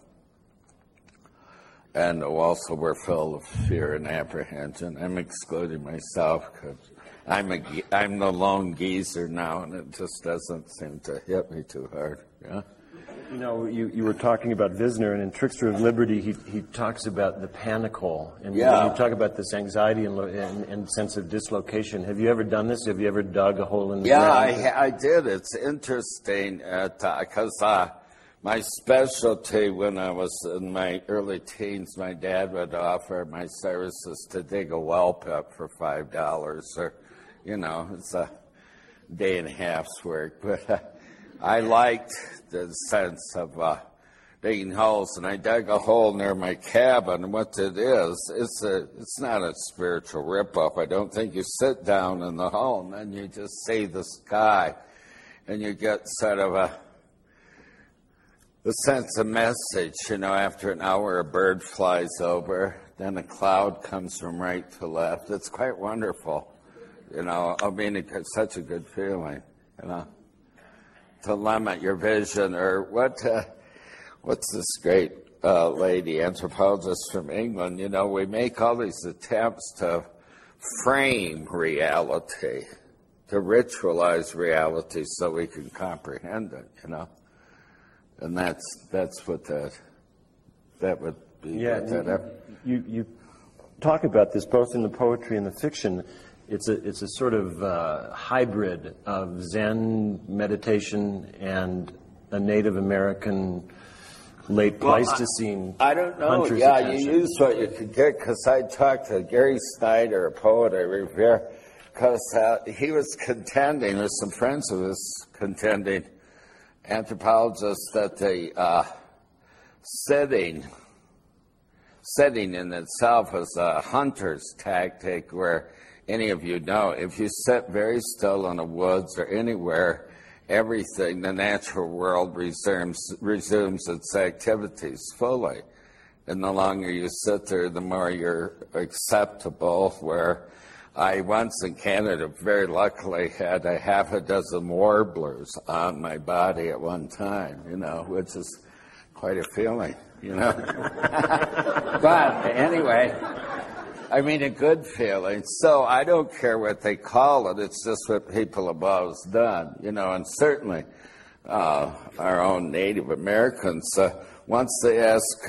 also we're full of fear and apprehension. I'm excluding myself because I'm the lone geezer now, and it just doesn't seem to hit me too hard. Yeah. You know, you were talking about Visner, and in Trickster of Liberty, he talks about the panicle, and you talk about this anxiety and sense of dislocation. Have you ever done this? Have you ever dug a hole in the ground? Yeah, I did. It's interesting because my specialty when I was in my early teens, my dad would offer my services to dig a well pit for $5, or, you know, it's a day and a half's work, but I liked the sense of digging holes, and I dug a hole near my cabin. And what it is, it's not a spiritual ripoff. I don't think. You sit down in the hole, and then you just see the sky, and you get sort of a sense of message. You know, after an hour, a bird flies over then a cloud comes from right to left. It's quite wonderful. I mean, it's such a good feeling, to limit your vision. Or what's this great lady, anthropologist from England, we make all these attempts to frame reality, to ritualize reality so we can comprehend it, And that's what that would be. Yeah, you talk about this both in the poetry and the fiction. It's a sort of hybrid of Zen meditation and a Native American late Pleistocene. I don't know. Yeah, attention. You use what you could get, because I talked to Gary Snyder, a poet I revere, because he was contending, or some friends of his contending, anthropologists, that the sitting in itself is a hunter's tactic, where any of you know, if you sit very still in the woods or anywhere, everything, the natural world resumes its activities fully. And the longer you sit there, the more you're acceptable. Where I once in Canada, very luckily, had a half a dozen warblers on my body at one time, which is quite a feeling, But anyway, I mean, a good feeling. So I don't care what they call it. It's just what people above's done, and certainly our own Native Americans, once they ask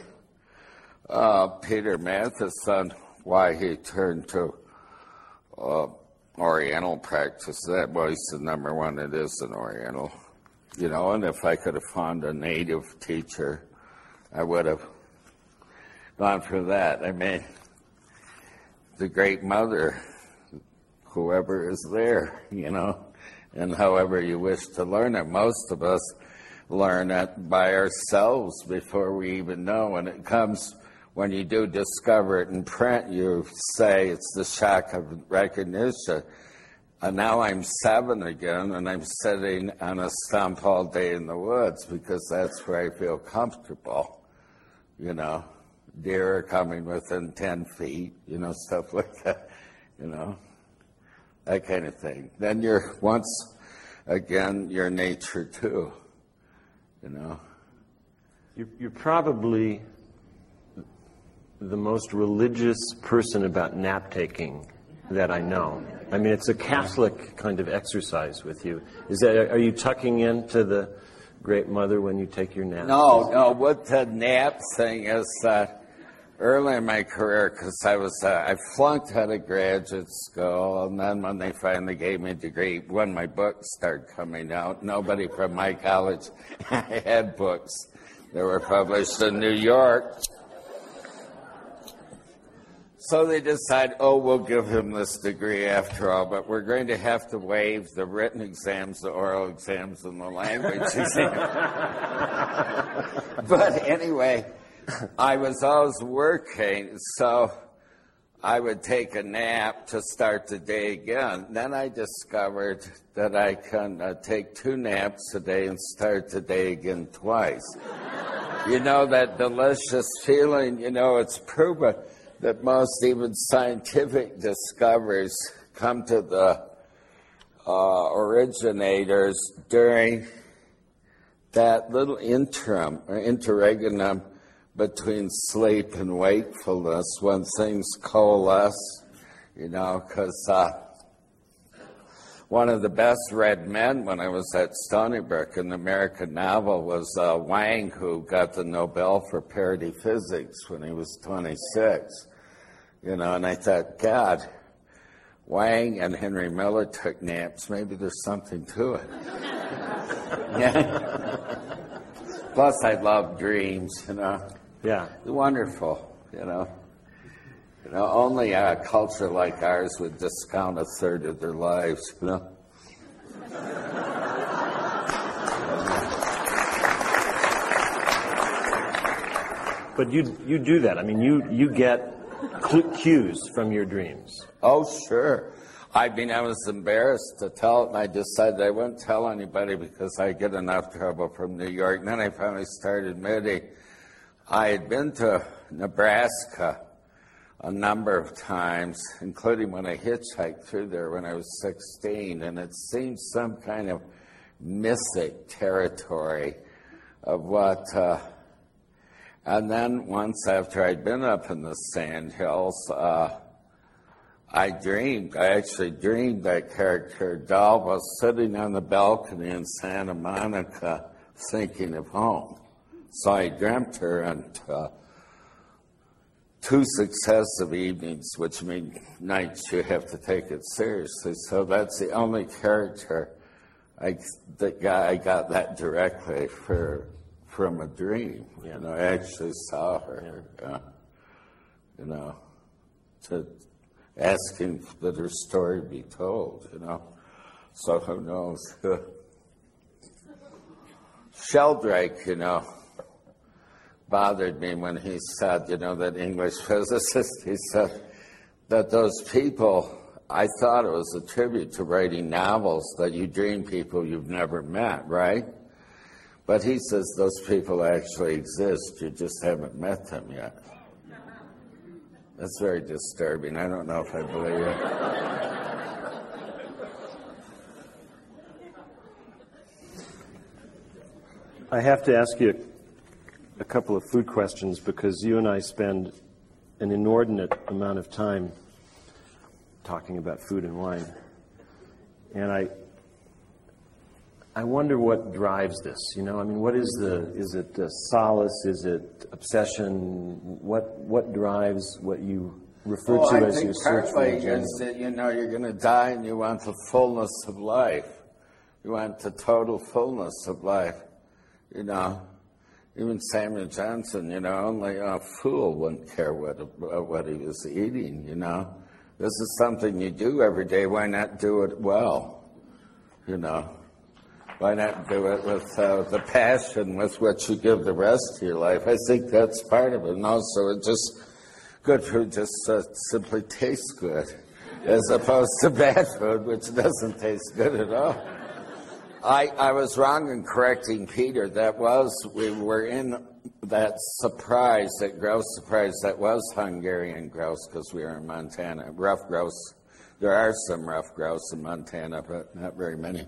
Peter Matheson why he turned to Oriental practice, that was the number one. It is an Oriental, and if I could have found a Native teacher, I would have gone for that. I mean, the Great Mother, whoever is there, and however you wish to learn it. Most of us learn it by ourselves before we even know. And it comes, when you do discover it in print, you say it's the shock of recognition. And now I'm 7 again, and I'm sitting on a stump all day in the woods, because that's where I feel comfortable, Deer are coming within 10 feet, stuff like that, that kind of thing. Then you're, once again, you're nature too, You're probably the most religious person about nap taking that I know. I mean, it's a Catholic kind of exercise with you. Are you tucking into the Great Mother when you take your nap? No. What the nap thing is that early in my career, because I flunked out of graduate school, and then when they finally gave me a degree, when my books started coming out, nobody from my college had books. They were published in New York. So they decided, we'll give him this degree after all, but we're going to have to waive the written exams, the oral exams, and the language exam. But anyway, I was always working, so I would take a nap to start the day again. Then I discovered that I can take 2 naps a day and start the day again twice. That delicious feeling, it's proven that most even scientific discoveries come to the originators during that little interim or interregnum between sleep and wakefulness, when things coalesce, because one of the best read men when I was at Stony Brook, an American novel, was Wang, who got the Nobel for parody physics when he was 26. And I thought, God, Wang and Henry Miller took naps. Maybe there's something to it. Yeah. Plus, I love dreams, Yeah. Wonderful, only a culture like ours would discount a third of their lives, But you do that. I mean, you get cues from your dreams. Oh, sure. I was embarrassed to tell it, and I decided I wouldn't tell anybody because I get enough trouble from New York. And then I finally started admitting I had been to Nebraska a number of times, including when I hitchhiked through there when I was 16, and it seemed some kind of mystic territory of what... and then once after I'd been up in the Sandhills, I actually dreamed that character, Doll, was sitting on the balcony in Santa Monica thinking of home. So I dreamt her on 2 successive evenings, which mean nights you have to take it seriously. So that's the only character I got that directly from a dream. Yeah. I actually saw her, to asking that her story be told, So who knows? Sheldrake, bothered me when he said, that English physicist, he said that those people, I thought it was a tribute to writing novels that you dream people you've never met, right? But he says those people actually exist, you just haven't met them yet. That's very disturbing. I don't know if I believe it. I have to ask you a couple of food questions because you and I spend an inordinate amount of time talking about food and wine. And I wonder what drives this, what is it solace, is it obsession, what drives what you refer to as your search for the genuine? Is that, you're going to die and you want the fullness of life. You want the total fullness of life, Even Samuel Johnson, only a fool wouldn't care what he was eating, This is something you do every day. Why not do it well, Why not do it with the passion with which you give the rest of your life? I think that's part of it. And also, good food just simply tastes good, as opposed to bad food, which doesn't taste good at all. I was wrong in correcting Peter. We were in that grouse surprise, that was Hungarian grouse, because we were in Montana. Rough grouse. There are some rough grouse in Montana, but not very many.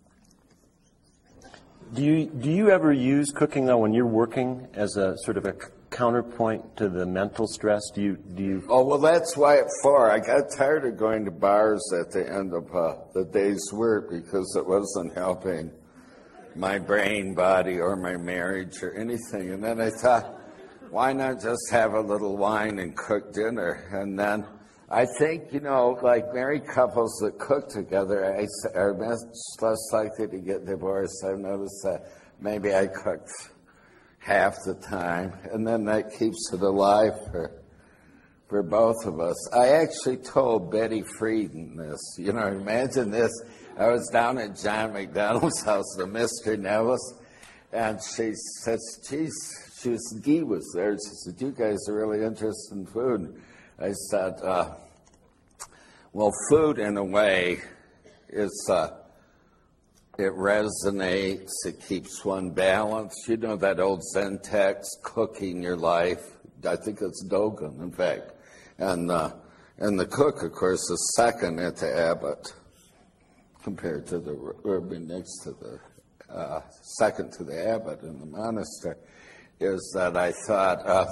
Do you ever use cooking, though, when you're working as a sort of a counterpoint to the mental stress? Do you? Oh, well, that's why at 4. I got tired of going to bars at the end of the day's work because it wasn't helping my brain, body, or my marriage or anything. And then I thought, why not just have a little wine and cook dinner? And then I think, like married couples that cook together are much less likely to get divorced. I've noticed that. Maybe I cooked half the time, and then that keeps it alive for both of us. I actually told Betty Friedan this. Imagine this. I was down at John McDonald's house with Mr. Nellis, and she says, Guy was there. She said, you guys are really interested in food. I said, well, food in a way is, it resonates, it keeps one balanced. That old Zen text, cooking your life. I think it's Dogen, in fact. And the cook, of course, is second at the abbot compared to next to the, second to the abbot in the monastery, is that I thought,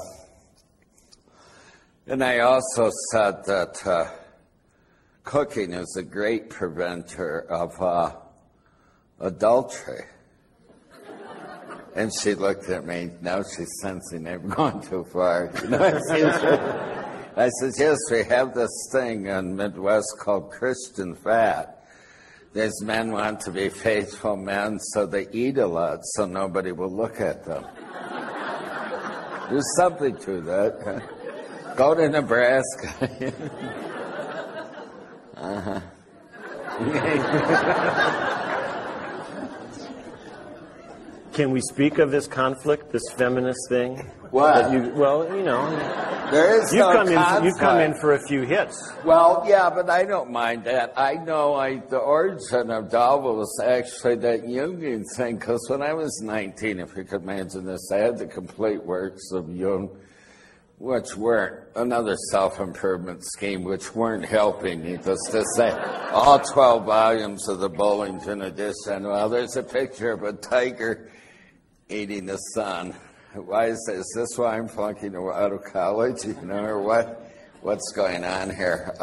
and I also said that cooking is a great preventer of adultery. And she looked at me. Now she's sensing I've gone too far. I said, yes, we have this thing in Midwest called Christian fat. These men want to be faithful men, so they eat a lot so nobody will look at them. There's something to that. Go to Nebraska. Can we speak of this conflict, this feminist thing? What? There is you've come in for a few hits. Well, yeah, but I don't mind that. I know the origin of Dalva was actually that Jungian thing, because when I was 19, if you could imagine this, I had the complete works of Jung, which weren't, another self-improvement scheme, which weren't helping, needless to say. All 12 volumes of the Bollington edition. Well, there's a picture of a tiger eating the sun. Why is this why I'm flunking out of college, or what? What's going on here?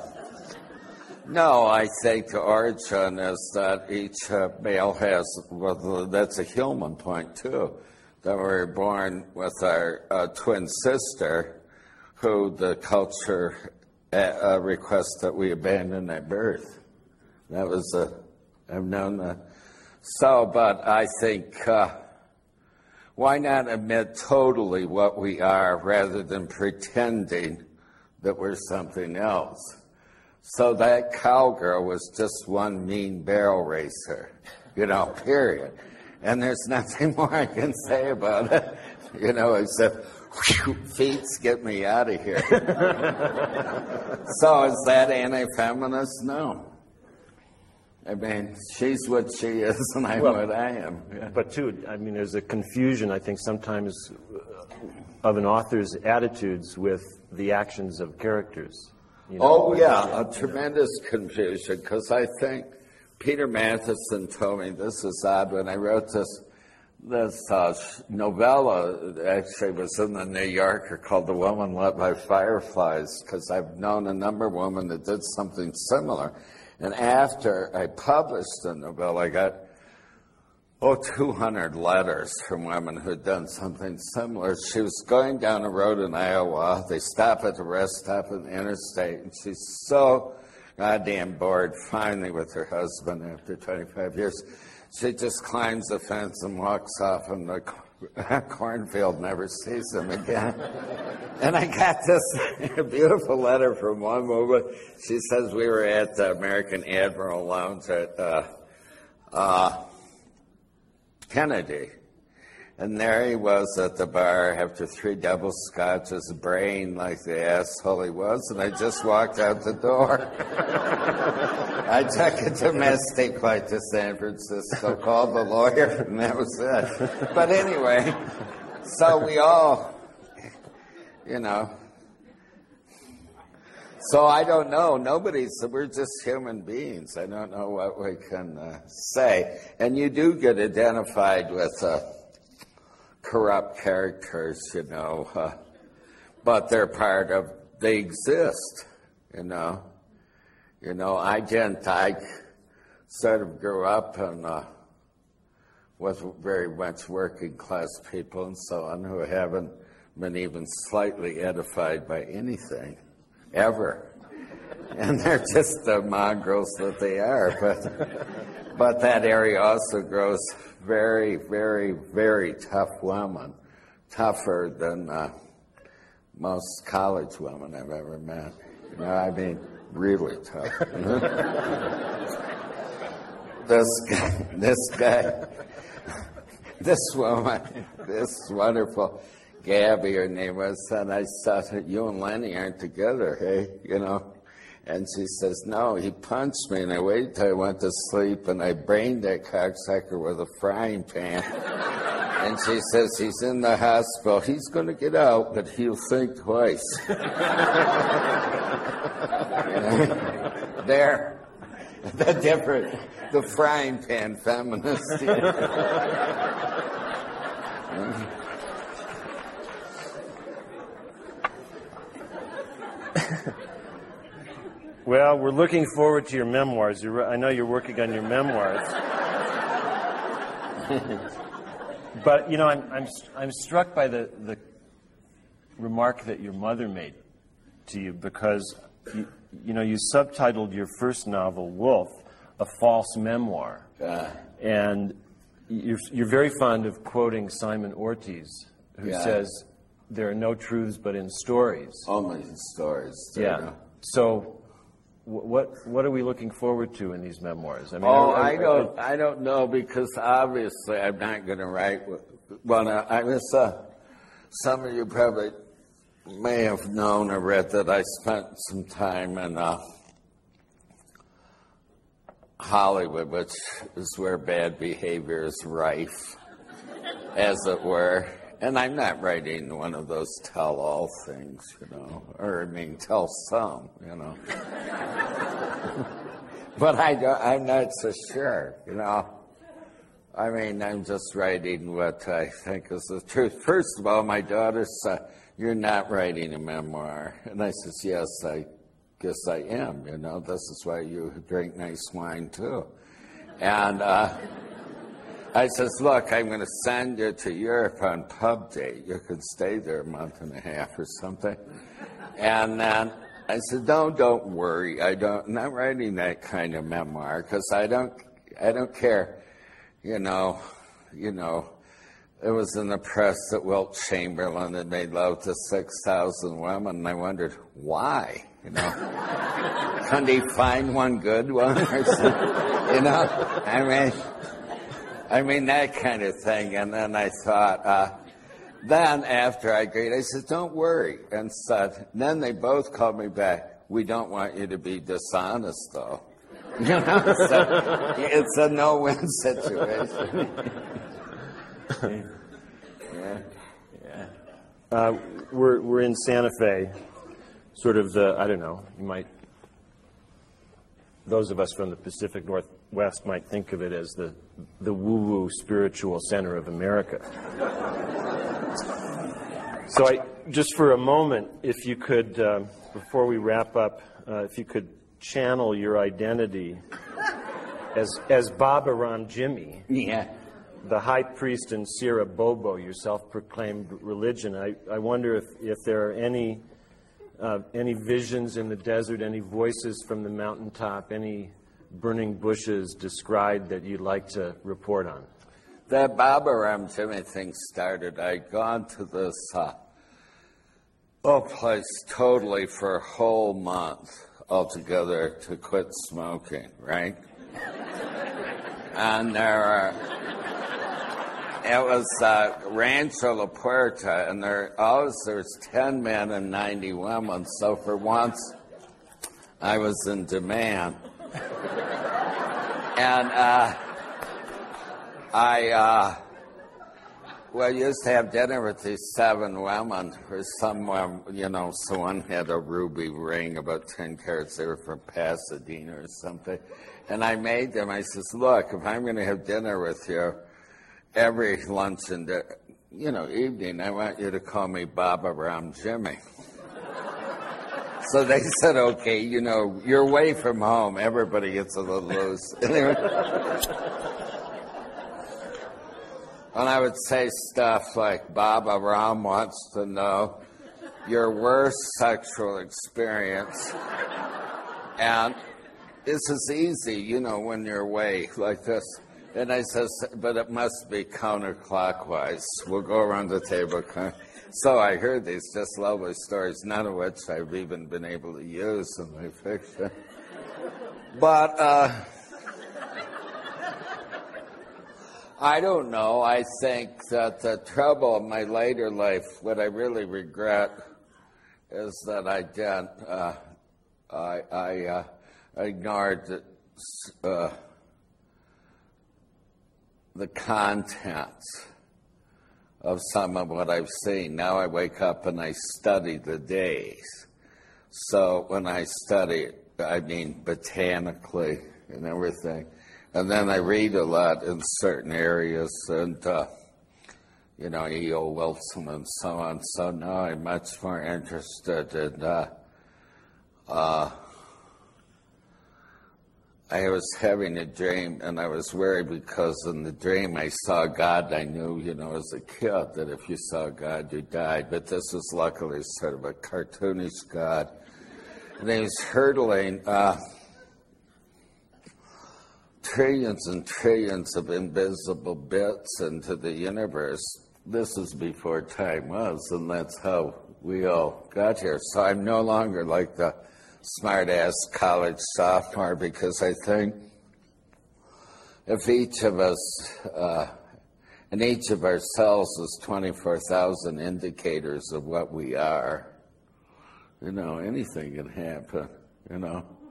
No, I say to origin is that each male has, well, that's a Hillman point too, that we were born with our twin sister, who the culture requests that we abandon at birth. That was I've known that. So, but I think, why not admit totally what we are rather than pretending that we're something else? So that cowgirl was just one mean barrel racer, period. And there's nothing more I can say about it, except feet get me out of here. So is that anti-feminist? No. I mean, she's what she is and I'm what I am. Yeah. But too, there's a confusion, I think, sometimes of an author's attitudes with the actions of characters. A tremendous confusion, because I think Peter Matheson told me, this is odd, when I wrote this novella, actually was in the New Yorker, called The Woman Loved by Fireflies, because I've known a number of women that did something similar. And after I published the novella, I got 200 letters from women who had done something similar. She was going down a road in Iowa. They stop at the rest stop in the interstate, and she's so goddamn bored, finally, with her husband after 25 years. She just climbs the fence and walks off in the cornfield, never sees him again. And I got this beautiful letter from one woman. She says we were at the American Admiral Lounge at Kennedy. And there he was at the bar after 3 double scotches, brain like the asshole he was, and I just walked out the door. I took a domestic flight to San Francisco, called the lawyer, and that was it. But anyway, so we all, So I don't know. We're just human beings. I don't know what we can say. And you do get identified with corrupt characters, but they're they exist, I sort of grew up with very much working class people and so on who haven't been even slightly edified by anything, ever. And they're just the mongrels that they are. But that area also grows very, very, very tough women, tougher than most college women I've ever met. Really tough. This guy, this woman, this wonderful Gabby, her name was, and I thought, you and Lenny aren't together, hey, And she says, no, he punched me, and I waited till I went to sleep, and I brained that cocksucker with a frying pan. And she says, he's in the hospital. He's going to get out, but he'll think twice. There, the frying pan feminist. Well, we're looking forward to your memoirs. I know you're working on your memoirs. But, I'm struck by the remark that your mother made to you, because, you subtitled your first novel, Wolf, a false memoir. And you're very fond of quoting Simon Ortiz, who says, there are no truths but in stories. Only in stories. Yeah. So what are we looking forward to in these memoirs? I don't know, because obviously I'm not going to write. Some of you probably may have known or read that I spent some time in Hollywood, which is where bad behavior is rife, as it were. And I'm not writing one of those tell-all things, or I mean, tell some, But I'm not so sure, I mean, I'm just writing what I think is the truth. First of all, my daughter said, "You're not writing a memoir." And I says, "Yes, I guess I am, This is why you drink nice wine, too." And I says, "Look, I'm going to send you to Europe on pub date. You could stay there a month and a half or something." And then I said, "Don't worry. I'm not writing that kind of memoir because I don't care. It was in the press that Wilt Chamberlain had made love to 6,000 women, and I wondered why. Couldn't he find one good one or something? I mean that kind of thing." And then I thought. Then after I agreed, I said, "Don't worry," and said. Then they both called me back. "We don't want you to be dishonest, though." So it's a no-win situation. Yeah. We're in Santa Fe, sort of those of us from the Pacific Northwest might think of it as the woo-woo spiritual center of America. So just for a moment, if you could, before we wrap up, if you could channel your identity as Baba Ram Jimmy, the high priest in Sierra Bobo, your self-proclaimed religion. I wonder if there are any visions in the desert, any voices from the mountaintop, any burning bushes described that you'd like to report on. That Baba Ram Jimmy thing started. I'd gone to this place totally for a whole month altogether to quit smoking, right? And it was Rancho La Puerta, and there's 10 men and 90 women, so for once I was in demand. And I used to have dinner with these 7 women, or someone had a ruby ring, about 10 carats. They were from Pasadena or something. And I made them, I says, "Look, if I'm going to have dinner with you every lunch and, evening, I want you to call me Baba Ram Jimmy." So they said, "Okay, you're away from home. Everybody gets a little loose." Anyway. And I would say stuff like, "Baba Ram wants to know your worst sexual experience." And this is easy, when you're away like this. And I says, "But it must be counterclockwise. We'll go around the table." So I heard these just lovely stories, none of which I've even been able to use in my fiction. But I don't know. I think that the trouble in my later life, what I really regret, is that I didn't. I ignored the contents of some of what I've seen. Now I wake up and I study the days. So when I study, I mean botanically and everything. And then I read a lot in certain areas, and, E.O. Wilson and so on. So now I'm much more interested in, I was having a dream, and I was worried because in the dream I saw God. I knew, as a kid that if you saw God, you died. But this was luckily sort of a cartoonish God. And he was hurtling trillions and trillions of invisible bits into the universe. This is before time was, and that's how we all got here. So I'm no longer like the smart-ass college sophomore, because I think if each of us, and each of our cells is 24,000 indicators of what we are, anything can happen,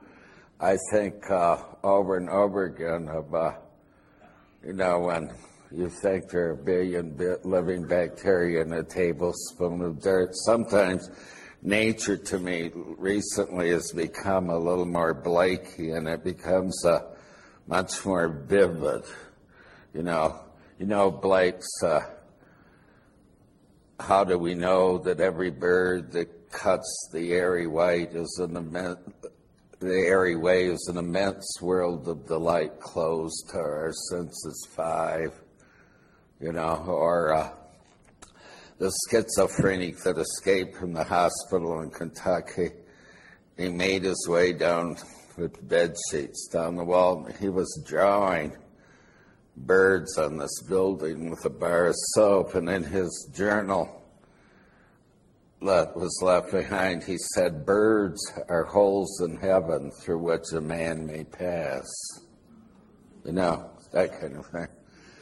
I think over and over again of, when You think there are a billion living bacteria in a tablespoon of dirt. Sometimes nature, to me, recently has become a little more Blakey, and it becomes much more vivid. You know Blake's, how do we know that every bird that cuts the airy way is an immense world of delight closed to our senses five, or the schizophrenic that escaped from the hospital in Kentucky. He made his way down with bed sheets down the wall. He was drawing birds on this building with a bar of soap, and in his journal that was left behind, he said, "Birds are holes in heaven through which a man may pass." That kind of thing.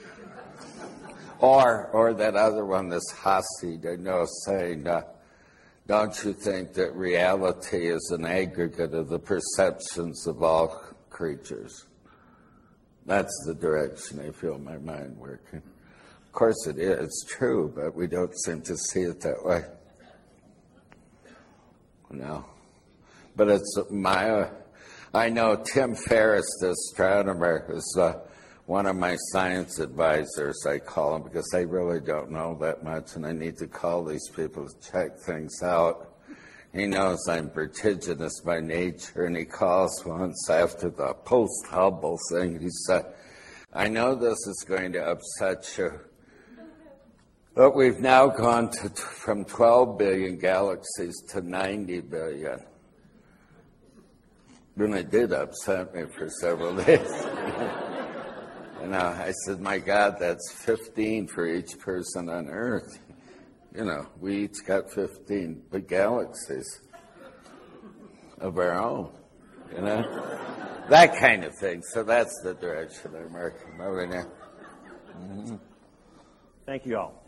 Or that other one, this Hasid, saying, don't you think that reality is an aggregate of the perceptions of all creatures? That's the direction I feel my mind working. Of course it is. It's true, but we don't seem to see it that way. No. But it's I know Tim Ferriss, the astronomer, is one of my science advisors, I call him, because I really don't know that much, and I need to call these people to check things out. He knows I'm vertiginous by nature, and he calls once after the post-Hubble thing. He said, "I know this is going to upset you, but we've now gone from 12 billion galaxies to 90 billion. And it did upset me for several days. I said, "My God, that's 15 for each person on Earth. We each got 15 big galaxies of our own, That kind of thing. So that's the direction I'm working over now." Mm-hmm. Thank you all.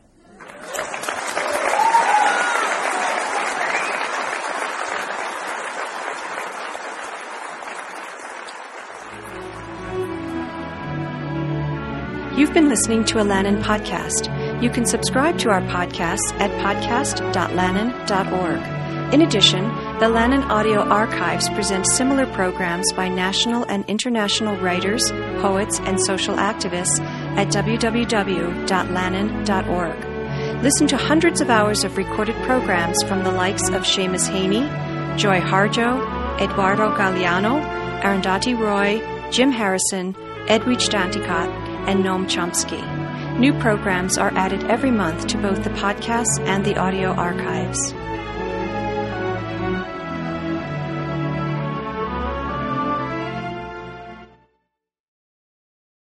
You've been listening to a Lannan podcast. You can subscribe to our podcasts at podcast.lannan.org. In addition, the Lannan Audio Archives present similar programs by national and international writers, poets, and social activists at www.lannan.org. Listen to hundreds of hours of recorded programs from the likes of Seamus Haney, Joy Harjo, Eduardo Galeano, Arundhati Roy, Jim Harrison, Edwidge Danticat, and Noam Chomsky. New programs are added every month to both the podcasts and the audio archives.